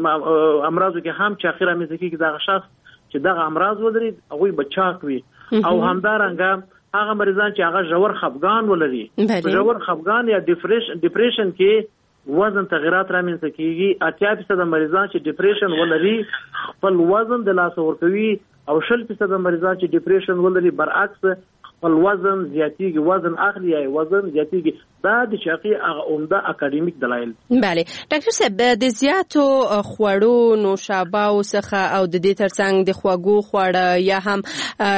دې امراضو کې هم چاقي رامنځته کیږي. دغه شخص چې دغه امراض ولري هغه بچاک وي. او همدارنګه هغه مریضان چې هغه ژور خفګان ولري، ژور خفګان یا ډیپریشن کې وزن تغیرات رامنځته کیږي. 80% مریضان چې ډیپریشن ولري خپل وزن د لاس ورکوي او 60% مریضان چې ډیپریشن ولري برعکس خپل وزن زیاتیږي، وزن اخلي یا وزن زیاتیږي. دا د چاقي هغه عمده اکاډمیک دلایل. بله ډاکټر صاحب، د زیاتو خوړو نوشابه‌و څخه او د دې ترڅنګ د خوږو خواړه یا هم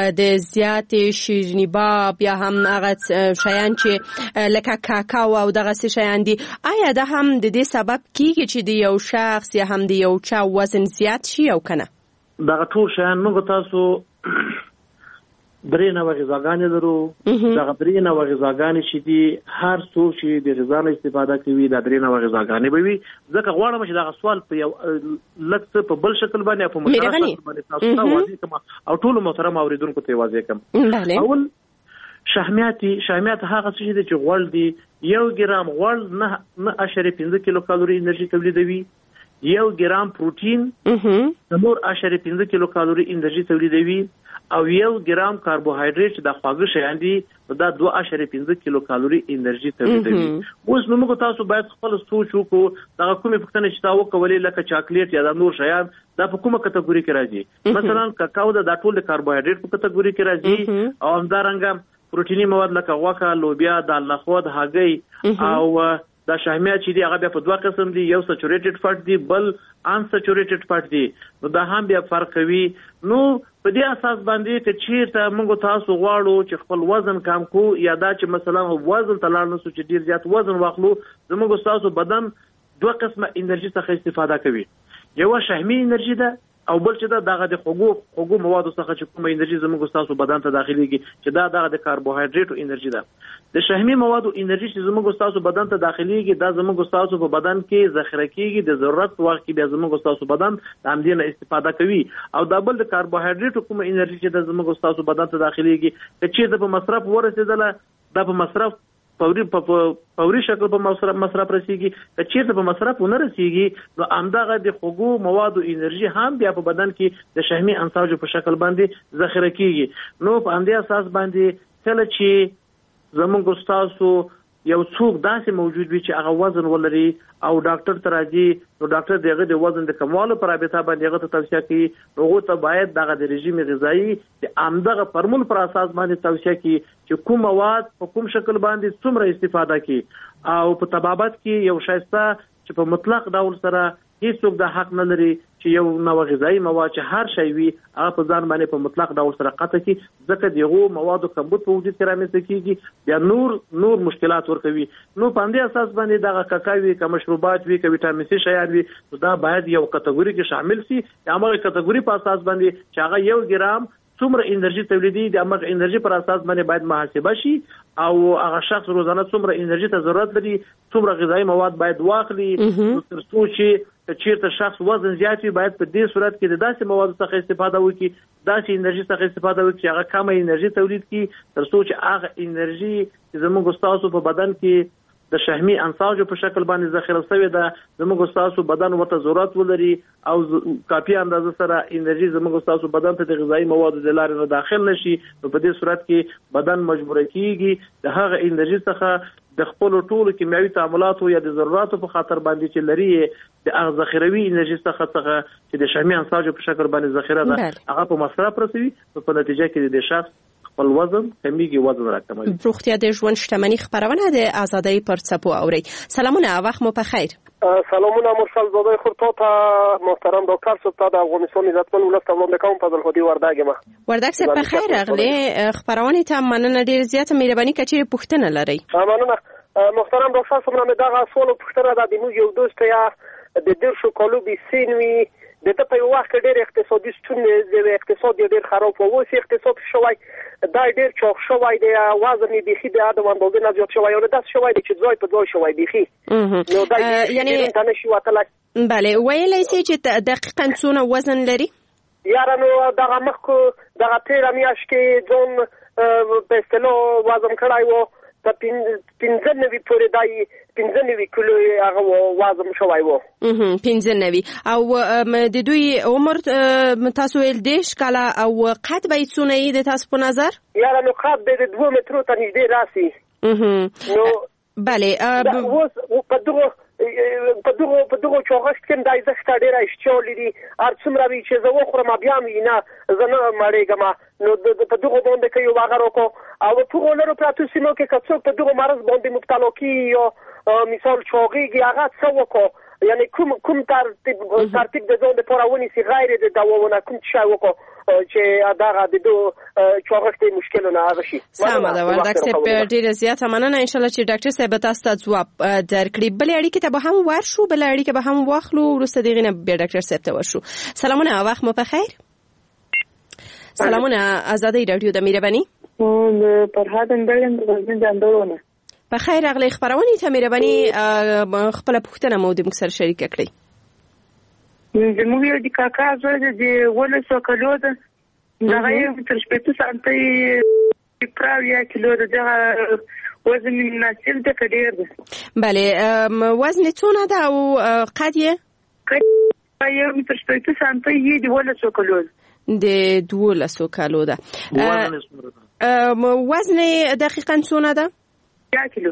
د زیاتې شیرینی‌باب یا هم هغه شیان چې لکه کاکاو او دغه څه شیان دي، آیا دا هم د دې سبب کیږي چې د یو شخص یا هم د یو چا وزن زیات شي او کنه؟ دغه ټول شیان موږ تاسو درې نوع غذاګانې لرو. دغه درې نوع غذاګانې چې دي هر څوک چې د غذا نه استفاده کوي دا درې نوع غذاګانې به وي. ځکه غواړم چې دغه سوال په یو لږ څه په بل شکل باندې په مشخص شکل باندې تاسو ته واضح کړم او ټول محترم اوریدونکو ته واضح کړم. اول شحمیات هغه څه دي چې غوړ دي. 1 ګرام غوړ 9.5 کیلو کالوري انرژي تولیدوي. 1 ګرام پروتین 9.5 کیلو کالوري انرژي تولیدوي او 1 ګرام کاربوهایډریټ د خواږه شیان دي دا 2.5 کیلو کالوري انرژي تولیدوي. اوس نو موږ تاسو باید خپل سوچ وکړو دا کومه پوښتنه چې تاسو کولې لکه چاکلیټ یا د نور شیان دا په کومه کټګوري کې راځي. مثلا کاکاو دا ټول د کاربوهایډریټ په کټګوري کې راځي او همدارنګه پروتیني مواد لکه غوښه، لوبیا، دال نخود، هګۍ او دا شحمیات چې دي هغه بیا په دوه قسم دي. یو سچوریټډ فیټ دي، بل ان سچوریټډ فیټ دي. نو دا هم بیا فرق کوي. نو په دې اساس باندې چې چیرته موږ تاسو غواړو چې خپل وزن کم کو یا دا چې مثلا وزن تلار نسو چې ډیر زیات وزن واخلو زموږ تاسو بدن دوه قسمه انرژي څخه استفاده کوي. یو شحمي انرژي ده او بل چې دغه د خوږو موادو څخه چې کومه انرژي زموږ تاسو بدن ته داخليږي چې دغه د کاربوهایډریټ انرژي ده. د شحمي موادو انرژي چې زموږ تاسو بدن ته داخليږي دا زموږ تاسو په بدن کې ذخیره کیږي د ضرورت وخت کې بیا زموږ تاسو بدن د همدې استفاده کوي. او دا بل د کاربوهایډریټ کومه انرژي چې زموږ تاسو بدن ته داخليږي چې په مصرف ورسېدله دا په مصرف فوري شکل په مصرف رسیږي. چې په مصرف ونه رسیږي نو همدغه د خوږو موادو انرژي هم بیا په بدن کې د شحمي انساجو په شکل باندې ذخیره کیږي. نو په همدې اساس باندې کله چې زموږ تاسو یو څوک داسې موجود وي چې هغه وزن ولري او ډاکټر ته راځي نو ډاکټر دغه د وزن د کموالو پر رابطه باندې هغه ته توصیه کوي. هغه ته باید دغه د رژیم غذایی د همدغه فرمول پر اساس باندې توصیه کوي چې کوم مواد په کوم شکل باندې څومره استفاده کوي. او په طبابت کې یو شایسته چې په مطلق ډول سره هیڅوک د حق نه لري چې یو نوع غذایی مواد چې هر شی وي هغه په ځان باندې په مطلق ډول سره قطع کړي ځکه دغه موادو کمبود په وجود کې رامنځته کیږي یا نور مشکلات ورکوي. نو په دې اساس باندې دغه کاکاوي که مشروبات وي که ویټامین سي شیان وي دا باید یو کټګوري کې شامل شي. هغه کټګوري په اساس باندې چې هغه 1 ګرام څومره انرژي تولیدي د هغه انرژي پر اساس باندې باید محاسبه شي او هغه شخص روزانه څومره انرژي ته ضرورت لري څومره غذایی مواد باید واخلي. تر څو چې چیرته شخص وزن زیات وي باید په دې صورت کې د داسې موادو څخه استفاده وکړي داسې انرژي څخه استفاده وکړي چې هغه کمه انرژي تولید کړي تر څو چې هغه انرژي چې زموږ تاسو په بدن کې د شحمي انساجو په شکل باندې ذخیره شوی ده زموږ تاسو بدن ورته ضرورت ولري او کافي اندازه سره انرژي زموږ تاسو بدن ته د غذایی موادو د لارې نه داخل نشي. نو په دې صورت کې بدن مجبور کیږي د هغه انرژي څخه د خپل ټولو کیمیاوي تعاملاتو یا د ضرورتو په خاطر باندې چې لري د هغه ذخیروي انرژي څخه چې د شحمي انساجو په شکل باندې ذخیره ده هغه په مصرف رسوي په نتیجه کې د شخص خپل وزن کمیږي وزن راکموي. روغتیا د ژوند شتمنۍ خبرونه د ازادۍ پر څپو اوري. سلامونه وخت مو په خیر. سلامونه مرسل زاده خورتا ته محترم ډاکټر صاحب ته د افغانستان عزتمن ولس ته وړاندې کوم فضل هدي وردګ ما وردګ صاحب په خیر راغلی. خبرونه ته مننه ډیر زیاته مهرباني کچې پوښتنه لري. مننه محترم ډاکټر صاحب نن دغه سوال پوښتنه د موږ یو دوست یا د درشو کالو بي سینوي د په یو وخت ډېر اقتصادي ستونزې د اقتصاد ډېر خراب وو چې اقتصاد شوی دا ډېر چاق شوی دی وزن یې بيخي د ادم اندازه نه زیات شوی او داس شوی دی چې ځای په ځای شوی بيخي نو دا یعنی دا نشي وتلای. بله ویلای شي چې دقیقاً څونه وزن لري؟ یاره نو دغه مخکو دغه تیر میاشت کې ځون په اصطلاح وزن کړای وو په 95 پورې دای 95 کیلو هغه وزن شوی وو. 95 او د دوی عمر تاسو ول دیش کاله او قد به څونه یې د تاسو په نظر؟ یاره نو قد به 2 مترو ته نږدې راسي. نو بله په دغه چوغښت کې دای زښت ډیر اشتیاو لري هر څومره وی چې زه وخورم بیا مې نه زه نه مړېږم نو په دغه باندې کې یو هغه راکو او په ولرو پراتو سیمو کې کڅو په دغه مرض باندې مبتلا کی یا مثال چوغيږي هغه څه وکړو یعنی کوم ترتیب د ځون لپاره ونی سي غیر د دواونه کوم څه وکړو چې دغه د چوغښت مشکلونه راشي. سمه ده وردګ صاحب ډیره زیاته مننه ان شاء الله چې ډاکټر صاحب تاسو ته ځواب درکړي. بل اړیکه ته به هم ورشو بل اړیکه به هم واخلو ورسته دغه نه به ډاکټر صاحب ته ورشو. سلامونه وخت مو په خیر. سلامونه آزادۍ رادیو د مهرباني فرهاد اندړم د غزنی جاندورونه په خیر راغلی خبرونه ته مهرباني خپل پوښتنه مو د موږ سره شریک کړئ زموږ یو د کاکا زوی د 1200 کیلو ده هغه تر 15 سانتي پراویا کیلو ده وزن مناسب ده ډیر ده بله وزن څونه ده او قد یې یو تر 15 سانتي د 1200 کیلو د 1200 کیلو ده وزن دقیقاً څونه ده 8 کیلو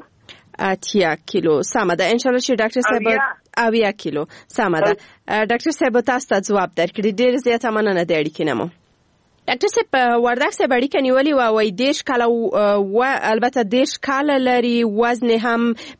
8 کیلو سمه ده ان شاء الله چې ډاکټر صاحب 8 کیلو سمه ده ډاکټر صاحب تاسو ته ځواب درکړي ډیر زیاته مننه د اړیکې نمو ډاکټر صاحب وردګ صاحب اړیکه نیولې وای 10 کاله او البته 10 کاله لري وزن هم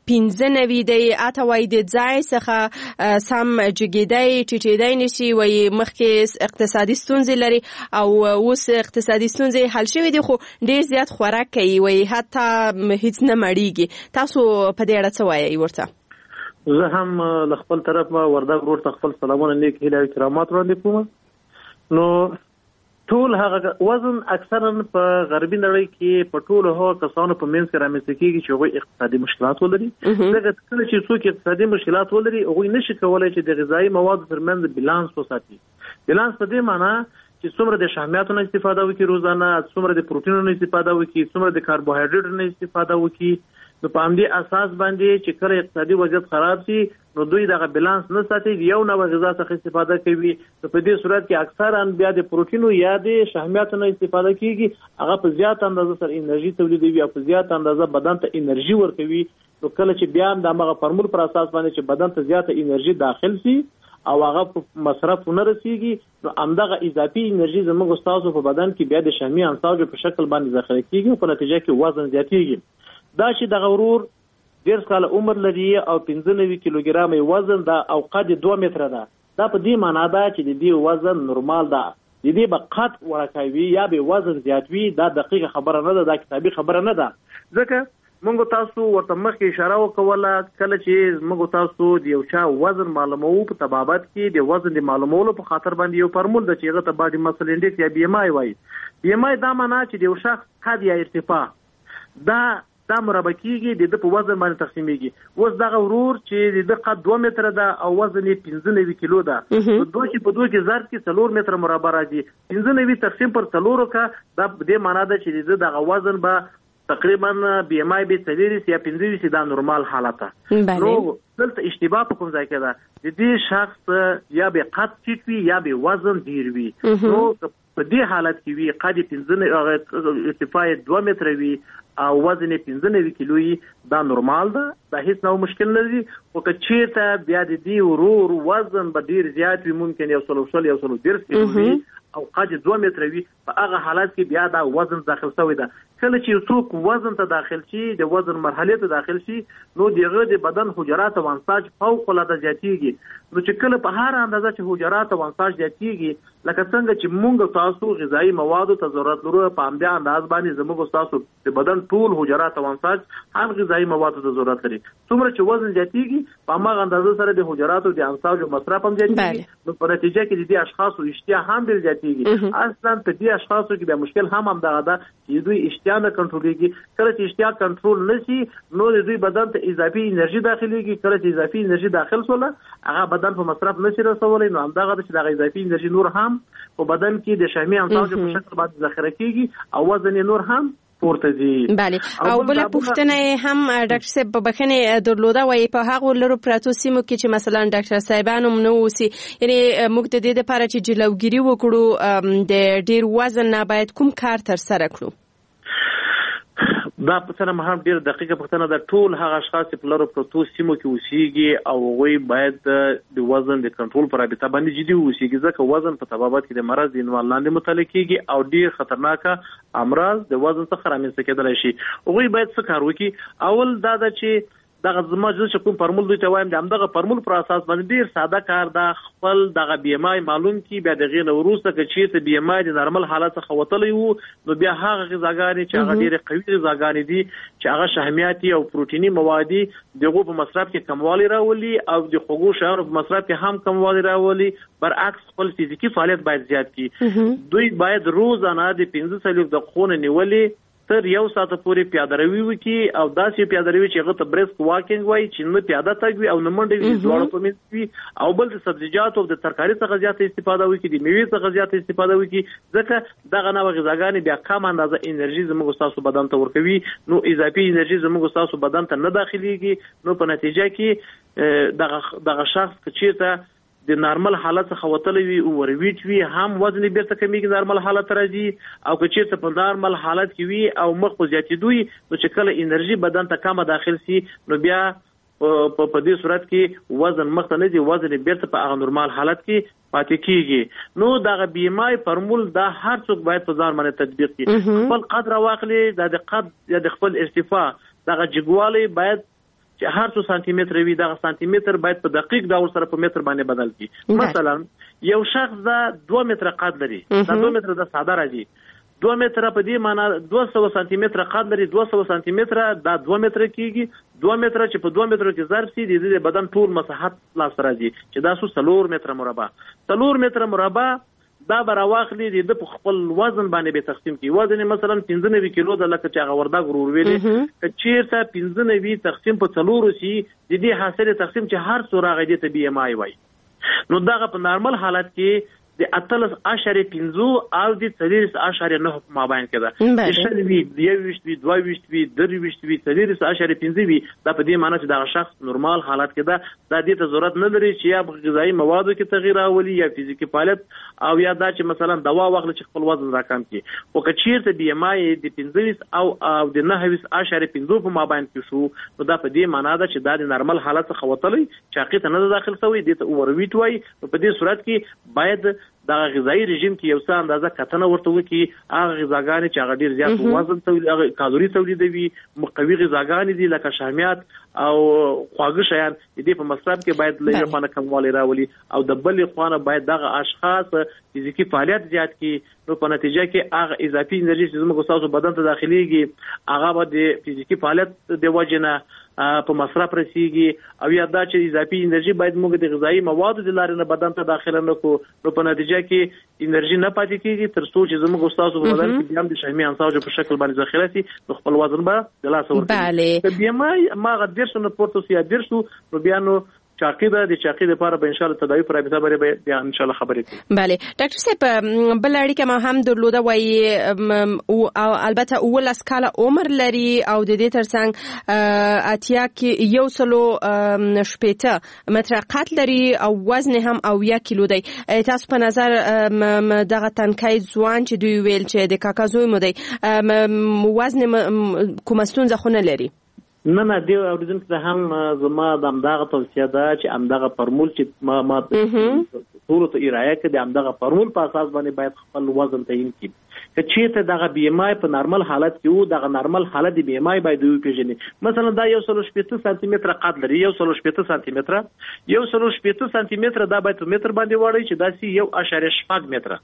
15 دی اته وای د ځای څخه سم جګیدای ټیټیدای نشي وای مخکې اقتصادي ستونزې لري او اوس اقتصادي ستونزې حل شوې دي خو ډیر زیات خوراک کوي وای حتی هیڅ نه مړیږي تاسو په دې اړه څه وایي ورته زه هم له خپل طرف ما وردګ ورور ته خپل سلامونه نیک هیله او کرامات وړاندې کوم نو ټول هغه وزن اکثرا په غربي نړۍ کې په ټولو هغو کسانو په منځ کې رامنځته کېږي چې هغوی اقتصادي مشکلات ولري ځکه کله چې څوک اقتصادي مشکلات ولري هغوی نشي کولی چې د غذایي موادو ترمنځ بیلانس وساتي بیلانس په دې معنی چې څومره د شحمیاتو نه استفاده وکړي روزانه څومره د پروتینونو نه استفاده وکړي څومره د کاربوهایډریټو نه استفاده وکړي نو په همدې اساس باندې چې کله اقتصادي وضعیت خراب شي نو دوی دغه بیلانس نه ساتي یو نوع غذا څخه استفاده کوي نو په دې صورت کې اکثرا بیا د پروتینو یا د شحمیاتو نه استفاده کیږي هغه په زیات اندازه سره انرژي تولیدوي او په زیات اندازه بدن ته انرژي ورکوي نو کله چې بیا دغه فارمول پر اساس باندې چې بدن ته زیاته انرژي داخل شي او هغه مصرف نه رسیږي نو همدغه اضافي انرژي زموږ استادو په بدن کې بیا د شحمي انساجو په شکل باندې ذخیره کیږي او په نتیجه کې وزن زیاتیږي دا چې د غرور 10 کال عمر لري او 95 کیلوګرام وزن دا او قد 2 متره ده دا په دې معنی ده چې د دې وزن نورمال ده د دې به قد ورکوي یا به وزن زیات وي دا دقیقه خبره نه ده دا کتابي خبره نه ده ځکه موږ تاسو ورته مخکې اشاره وکوله کله چې موږ تاسو د یو چا وزن معلومو په تبابت کې د وزن د معلومولو په خاطر باندې یو فارمول د چې هغه ته باډي مسل انډیکس یا بي ام آی وایي بي ام آی دا معنی چې د یو شخص قد یا ارتفاع دا مربع کیږي د په وزن باندې تقسیمېږي اوس دغه ورور چې د قد 2 متره ده او وزن یې 15 کیلو ده دوه چې په دوه کې ضرب کې 4 متره مربع راځي 15 تقسیم پر 4 کا دا د معنا ده چې دغه وزن به تقریبا بي ام آی به 30 یا 15 دا نورمال حالت ده نو دلته اشتباه په کوم ځای کې ده د دې شخص یا به قد ټیټ وي یا به وزن ډیر وي نو په دې حالت کې وي قد 15 ارتفاع 2 متره وي او وزن 15 کیلو دا نورمال ده دا هیڅ نو مشکل نه دي او که چیرته بیا د دې ورور وزن به ډیر زیات وي ممکن یو 100 کیلو وي او قد 2 متره وي په هغه حالت کې بیا دا وزن داخل شوی ده کله چې څوک وزن ته داخل شي د وزن مرحله ته داخل شي نو دغه د بدن حجرات او انساج فوق العاده زیاتیږي نو چې کله په هر اندازه چې حجرات او انساج زیاتیږي لکه څنګه چې موږ تاسو غذایی موادو ته ضرورت لرو په همدې انداز باندې زموږ تاسو د بدن ټول حجرات او انساج هم غذایی موادو ته ضرورت لري څومره چې وزن زیاتیږي په هغه اندازه سره د حجرات او د انساج مصرف هم زیاتیږي نو په نتیجه کې د دې اشخاصو اشتها هم ډیر زیاتیږي اصلا په دې اشخاصو کې د مشکل هم دغه ده چې دوی اشتها نه کنټرولېږي کله چې اشتها کنټرول نشي نو د دوی بدن ته اضافي انرژي داخليږي کله چې اضافي انرژي داخل شوله هغه بدن په مصرف نشي رسولای نو همدغه چې د اضافي انرژي نور هم په بدن کې د شحمي انساج په شکل باندې ذخیره کیږي او وزن نور هم پورته ځي بله او بل پوښتنه هم ډاکټر صاحب په بخنه درلوده وای په هغه لرو پراتو سیمو کې چې مثلا ډاکټر صاحبانو نو وسی یعنی موږ د دې لپاره چې جلوګيري وکړو د ډیر وزن نه باید کوم کار تر سره کړو دا پوښتنه مهم ډیر دقیقه پوښتنه ده ټول هغه اشخاص په لرو پروتو سیمو کې اوسېږي او هغوی باید د وزن د کنټرول پر رابطه باندې جدي اوسېږي ځکه وزن په تبابت کې د مرض د عنوان لاندې مطالعه کیږي او ډیر خطرناکه امراض د وزن څخه رامنځته کېدلی شي هغوی باید څه کار وکړي اول دا ده چې دغه زما چې کوم فارمول دوی ته وایم د همدغه فارمول پر اساس باندې ډیر ساده کار دا خپل دغه بي ام آی معلوم کی بیا دغه نو وروسته چې ته بي ام آی د نارمل حالت څخه وتلی وو نو بیا هغه غذاګانې چې هغه ډیره قوي غذاګانې دي چې هغه شحمیاتي او پروتینی مواد دغه په مصرف کې کموالی راولي او د خوږو شهر په مصرف کې هم کموالی راولي برعکس خپل فزیکی فعالیت باید زیات کړي دوی باید روزانه د 15 دقیقې نیولې تر یو ساعت پورې پیاده روي وکړي او داسې پیاده روي چې هغه ته بریسک واکینګ وایي چې نه پیاده تګ وي او نه منډه وي دواړه په منځ وي او بل د سبزیجاتو او د ترکاري څخه زیاته استفاده وکړي د میوې څخه زیاته استفاده وکړي ځکه دغه نوع غذاګانې بیا کم اندازه انرژي زموږ ستاسو بدن ته ورکوي نو اضافي انرژي زموږ ستاسو بدن ته نه داخليږي نو په نتیجه کې دغه شخص چې د نارمل حالت څخه وتلی وي او ورویټ وي هم وزن بیرته کمیږي نارمل حالت راځي او که چیرته په نارمل حالت کې وي او مخ په زیاتېدوي نو چې کله انرژي بدن ته کمه داخل سي نو بیا په دې صورت کې وزن مخ ته نه دی وزن بیرته په هغه نورمال حالت کې پاتې کیږي نو دغه بي ام آی فارمول دا هر څوک باید په ځان باندې تطبیق کړي خپل قد راواخلي د قد یا د خپل ارتفاع دغه جګوالی باید چې هر څو سانتي متر وي دغه سانتي متر باید په دقیق ډول سره په متر باندې بدل کړي مثلا یو شخص دا 2 متر قد لري دا 2 متر د ساده راځي 2 متر په دې معنی 200 سانتي متر قد لري 200 سانتي متر دا 2 متر کیږي 2 متر چې په 2 متر کې ضرب شي د بدن ټول مساحت لاس راځي چې دا 4 متر مربع 4 متر مربع دا براواخلي د خپل وزن باندې به تقسیم کی وزن مثلا 15 کیلو د لکه چې هغه وردا غرور ویلې چې چیرته 15 تقسیم په 4 شي د دې حاصل تقسیم چې هر څو راغی د بي ام آی وای نو دغه په نارمل حالت کې د 18.5 او د 30.9 په مابین کې ده د شلوي 22 23 30.5 وي دا په دې معنی چې دا شخص نورمال حالت کې ده د دې ته ضرورت نه لري چې یا غذایی موادو کې تغییر راولي یا فزیکی فعالیت او یا دا چې مثلا دوا واخلي چې خپل وزن راکم کړي او که چیرته بي ام آی د 15 او د 9.5 په مابین کې شو نو دا په دې معنی ده چې دا د نورمال حالت څخه وتلی چې حقیقت نه داخل شوی د اورویټ وای په دې صورت کې باید دا غذایی رژیم کې یو څه اندازه کتنه ورته وکړي هغه غذاګانې چې هغه ډیر زیات وزن تولید کالوري تولیدوي مقوي غذاګانې دي لکه شحمیات او خواږه شیان دې په مصرف کې باید لږه خانه کموالی راولي او د بلې خانه باید دغه اشخاص فزیکی فعالیت زیات کړي نو په نتیجه کې هغه اضافي انرژي چې زموږ تاسو بدن ته داخليږي هغه به د فزیکی فعالیت د وجنه په مصرف رسیږي او یا دا چې اضافي انرژي باید موږ د غذایی موادو د لارې نه بدن ته داخله نکو نو په نتیجه کې انرژي نه پاتې کیږي تر څو چې زموږ استاد په بدن کې هم د شحمي انساج په شکل باندې ذخیره شي نو خپل وزن به د لاس ورکړي بله بیا ما غدیر شو نه پورته سي ادیر شو نو بیا نو چاقي د چاقي لپاره به ان شاء الله تداوی پر ابتدا باندې بیا ان شاء الله خبرې کوي بله ډاکټر صاحب بل اړیکه ما هم درلوده وای او البته اول اسکاله عمر لري او د دې ترڅنګ اتیا کې یو سلو شپېته متر قد لري او وزن هم او 1 کیلو دی تاسو په نظر دغه تنکای ځوان چې دوی ویل چې د کاکازوی مو دی وزن کومستون ځخونه لري نه دی اوریدونکو ته هم زما د امداغه توصیه ده چې امداغه فارمول چې ما ټول ته ایرایه کې د امداغه فارمول په اساس باندې باید خپل وزن تعیین کړي که چیرته دغه بي ام آی په نارمل حالت کې وو دغه نارمل حالت د بي ام آی باید وپیژني مثلا دا 1.8 سانتي متر قد لري 1.8 سانتي متر 1.8 سانتي متر دا باید په متر باندې وړي چې دا سي 1.8 متر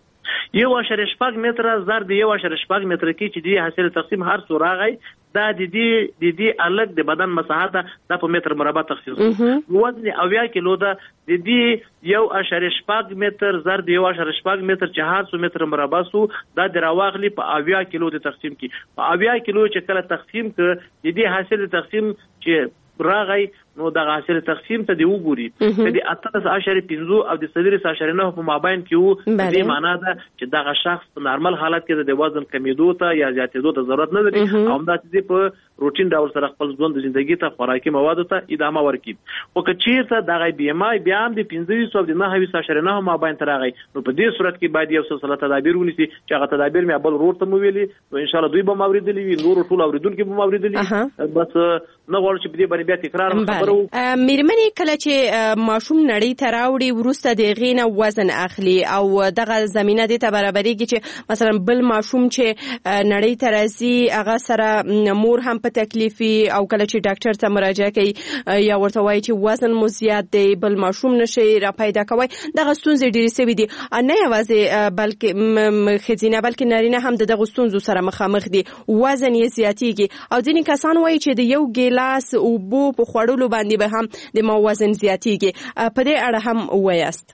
1.8 متر زر د 1.8 متر کې چې دی حاصل تقسیم هر څو راغی دا د دې الګ د بدن مساحت د په متر مربع تقسیم وزن او 1 کیلو دا د دې 1.8 متر زر د 1.8 متر چې هر څو متر مربع سو دا د راواغلی په 8 کیلو د تقسیم کی په 8 کیلو چې کله تقسیم ک د دې حاصل تقسیم چې راغی نو د حاصل تقسیم ته دی وګوري د 18.5 او د 30.9 په مابین کې وو دې معنا ده چې دا شخص په نارمل حالت کې د وزن کمیدو ته یا زیاتېدو ته ضرورت نه لري او دا چې په روټین ډول سره خپل ژوند د ژوندۍ ته خوراکي موادو ته ادامه ورکړي او که چیرته د بي ام آی بیا هم د 15 او د 9.9 مابین ته راغی نو په دې صورت کې باید یو سلسله تدابیر ونیسي چې هغه تدابیر مې بل ورته مو ویلي نو ان شاء الله دوی به موریدلی وي نور ټول اوریدونکو به موریدلی بس نه غواړو چې په دې باندې بیا تکرار خبرو. میرمنې کله چې ماشوم نړۍ ته راوړي وروسته د هغې نه وزن اخلي او دغه زمینه دې ته برابرېږي چې مثلا بل ماشوم چې نړۍ ته راځي هغه سره مور هم په تکلیف وي او کله چې ډاکټر ته مراجعه کوي یا ورته وایي چې وزن مو زیات دی بل ماشوم نشي را پیدا کوي دغه ستونزې ډېرې سوي دي نه یوازې بلکې ښځینه بلکې نارینه هم دغه ستونزو سره مخامخ دي وزن یې زیاتېږي او ځینې کسان وایي چې د یو ګیلاس اوبو په خوړلو باندې به هم د وزن زیاتېږي په دې اړه هم ووایاست.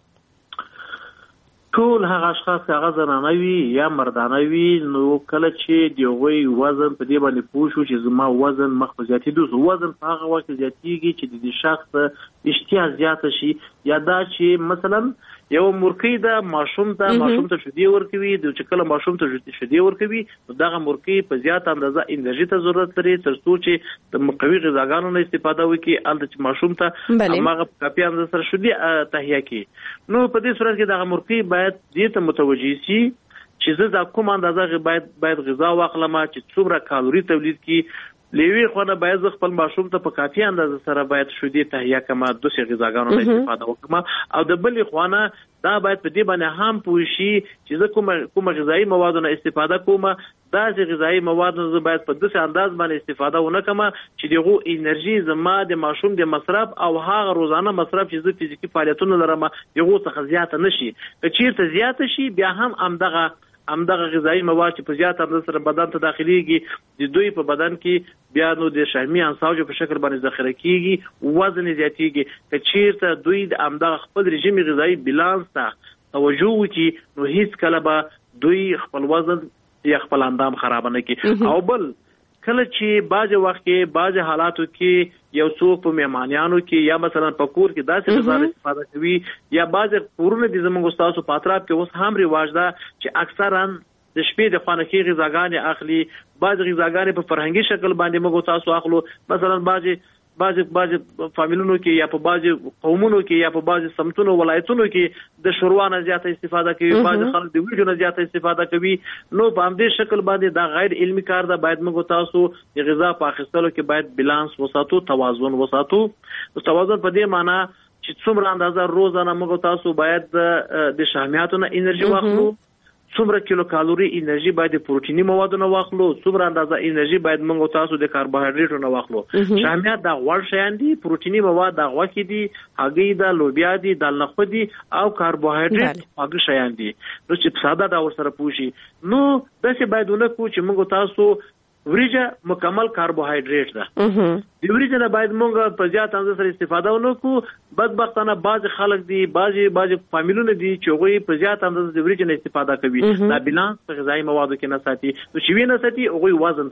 ټول هغه اشخاص چې هغه زنانه وي یا مردانه وي نو کله چې د هغوی وزن په دې باندې پوه شو چې زما وزن مخ په زیاتېدو وزن په هغه وخت زیاتېږي چې د دې شخص اشتها زیاته شي یا دا چې مثلا یو مورکۍ ده ماشوم ته شیدې ورکوي چې کله ماشوم ته شیدې ورکوي نو دغه مورکۍ په زیات اندازه انرژي ته ضرورت لري تر څو چې د مقوي غذاګانو نه استفاده وکړي هلته چې ماشوم ته هماغه په کافي اندازه سره شیدې تهیه کړي. نو په دې صورت کې دغه مورکۍ باید دې ته متوجه شي چې زه دا کوم اندازه باید غذا واخلم چې څومره کالوري تولید کړي. لیوی خونه باید خپل ماشوم ته په کافي اندازه سره باید شیدې تهیه کړم دوه غذاګانو نه استفاده وکړم او د بلې خونه دا باید په دې باندې هم پوه شي چې زه کوم غذایي موادو نه استفاده کوم داسې غذایي مواد نه باید په داسې انداز باندې استفاده ونه کړم چې دغه انرژي زما د ماشوم د مصرف او هغه روزانه مصرف چې زه فزیکي فعالیتونه لرم دغه څخه زیاته نشي. که چیرته زیاته شي بیا هم همدغه غذایي مواد چې په زیات اندازه سره بدن ته داخليږي د دوی په بدن کې بیا نو د شحمي انساج په شکل باندې ذخیره کیږي وزن زیاتېږي. که چیرته دوی د همدغه خپل رژیم غذایي بیلانس ته توجه وکړي نو هیڅ کله به دوی خپل وزن یا خپل اندام خراب نه کړي. او بل کله چې باج وخت کې باج حالاتو کې یو څوک په مهمانیانو کې یا مثلا په کور کې داسې غذا استفاده کوي یا باج کورونه د زموږ استادو په اطراف کې اوس هم رواج ده چې اکثرا د شپې د خانه کې غذاګانې اخلي باج غذاګانې په فرهنګي شکل باندې موږ تاسو اخلو مثلا باج فامیلونو کې یا په باج قومونو کې یا په باج سمتونو ولایتونو کې د شوروا نه زیاته استفاده کوي باج خلک د ویډیو نه زیاته استفاده کوي. نو په همدې شکل باندې دا غیر علمي کار ده باید موږ تاسو د غذا په اخیستلو کې باید بیلانس وساتو توازن وساتو. توازن په دې معنی چې څومره اندازه روزانه موږ تاسو باید د شحمیاتو نه انرژي واخلو څومره کیلو کالوري انرژي باید د پروتیني موادو نه واخلو څومره اندازه انرژي باید موږ تاسو د کاربوهایډریټو نه واخلو. شحمیات د غوړ شیان دي پروتیني مواد د غوښې دي هګۍ د لوبیا دي د نخود دي او کاربوهایډریټ هغه شیان دي. نو چې ساده دا ور سره پوښي نو داسې باید ونکو چې موږ تاسو وریجه مکمل کاربوهایډریټ ده د وریجه نه باید موږ په زیات اندازه سره استفاده ونکو. بدبختانه بعض خلک دي بعض فامیلونه دي چې هغوی په زیات اندازه د وریجه نه استفاده کوي دا بیلانس په غذایي موادو کې نه ساتي نو چې وی نه ساتي هغوی وزن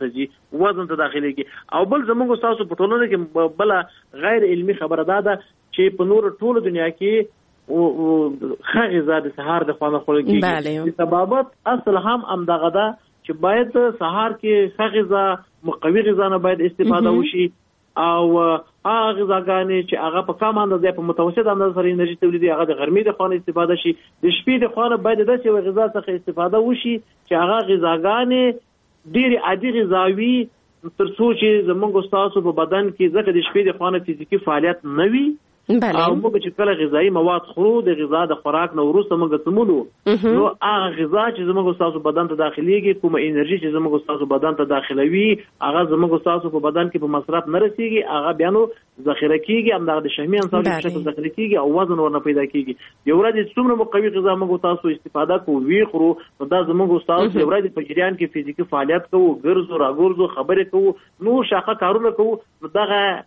ته داخليږي. او بل زموږ تاسو په ټولنه کې بل غیر علمي خبره ده چې په نور ټوله دنیا کې او غذا د سهار د خوانه خورل کېږي د سبابت اصل هم دغه ده چې باید سهار کې غذا مقوي غذا نه باید استفاده وشي او هغه غذاګانې چې هغه په کم اندازه په متوسط اندازه سره انرژي تولیدي هغه د غرمې د خوانه استفاده شي د شپې د خوانه باید داسې غذا څخه استفاده وشي چې هغه غذاګانې ډېر عادي غذاوي تر څو چې زموږ تاسو په بدن کې ځکه د شپې د خوانه فزیکی فعالیت نه وي او موږ چې کله غذایي مواد خورو د غذا د خوراک نه وروسته موږ سمولو نو هغه غذا چې زموږ تاسو بدن ته داخليږي کومه انرژي چې زموږ تاسو بدن ته داخلوي هغه زموږ تاسو په بدن کې په مصرف نه رسیږي هغه بیا نو ذخیره کیږي همدغه د شحمي انساج په شکل ذخیره کیږي او وزن ورنه پیدا کیږي. یو ورځ څومره مقوي غذا موږ تاسو استفاده کوو وی خورو نو دا زموږ تاسو یو ورځ په جریان کې فزیکي فعالیت کوو ګرځو راګرځو خبرې کوو نو شاخه کارونه کوو نو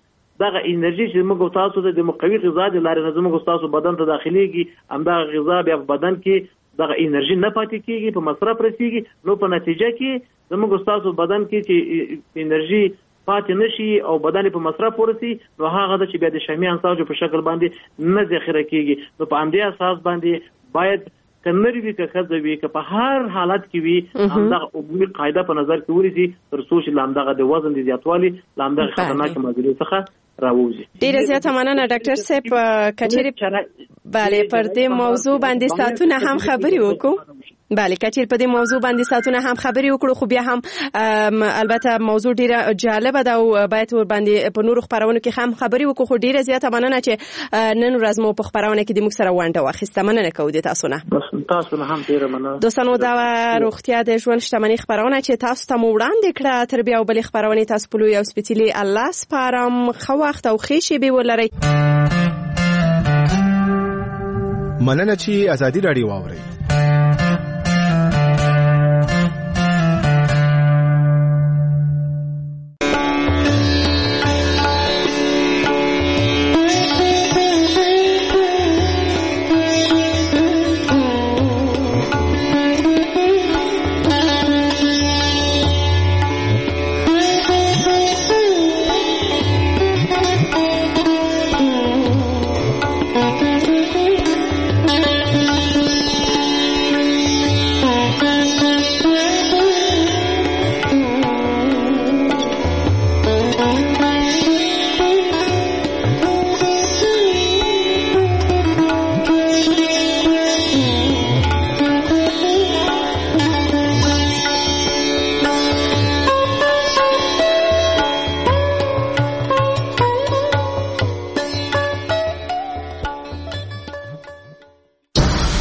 دغه انرژي چې موږ تاسو د مقوي غذا د لارې نه زموږ تاسو بدن ته داخليږي همدغه غذا بیا په بدن کې دغه انرژي نه پاتې کیږي په مصرف رسیږي نو په نتیجه کې زموږ تاسو بدن کې چې انرژي پاتې نشي او بدن په مصرف ورسي نو هغه د چې بیا د شحمي انساج په شکل باندې نه ذخیره کیږي. نو په همدې اساس باندې باید کنری وی که خزوی که په هر حالت کې وي همدغه عمومي قاعده په نظر کې ونیسي تر څو چې لامدغه د وزن د زیاتوالي لامدغه خطرناک ماده څخه راوځي. ډیره زیاته مننه ډاکټر صاحب کچېری bale پر دې موضوع باندې ساتونه هم خبرې وکړو. بله کچیر په دې موضوع باندې ساتونه هم خبرې وکړو خو بیا هم البته موضوع ډیره جالبه ده او باید ور باندې په نورو خبرونو کې هم خبرې وکړو خو ډیره زیاته مننه چې نن ورځ مو په خبرونه کې د موږ سره ونډه واخیسته مننه کوو د تاسو نه تاسو نه هم ډیره مننه دوستانو دا روغتیا د ژوند شتمنۍ خبرونه چې تاسو ته مو وړاندې کړه تر بیا بل خبرونه تاسو په لوی او سپیڅلي الله سپارم خو وخت او خېشي به ولري مننه چې ازادي رادیو واوري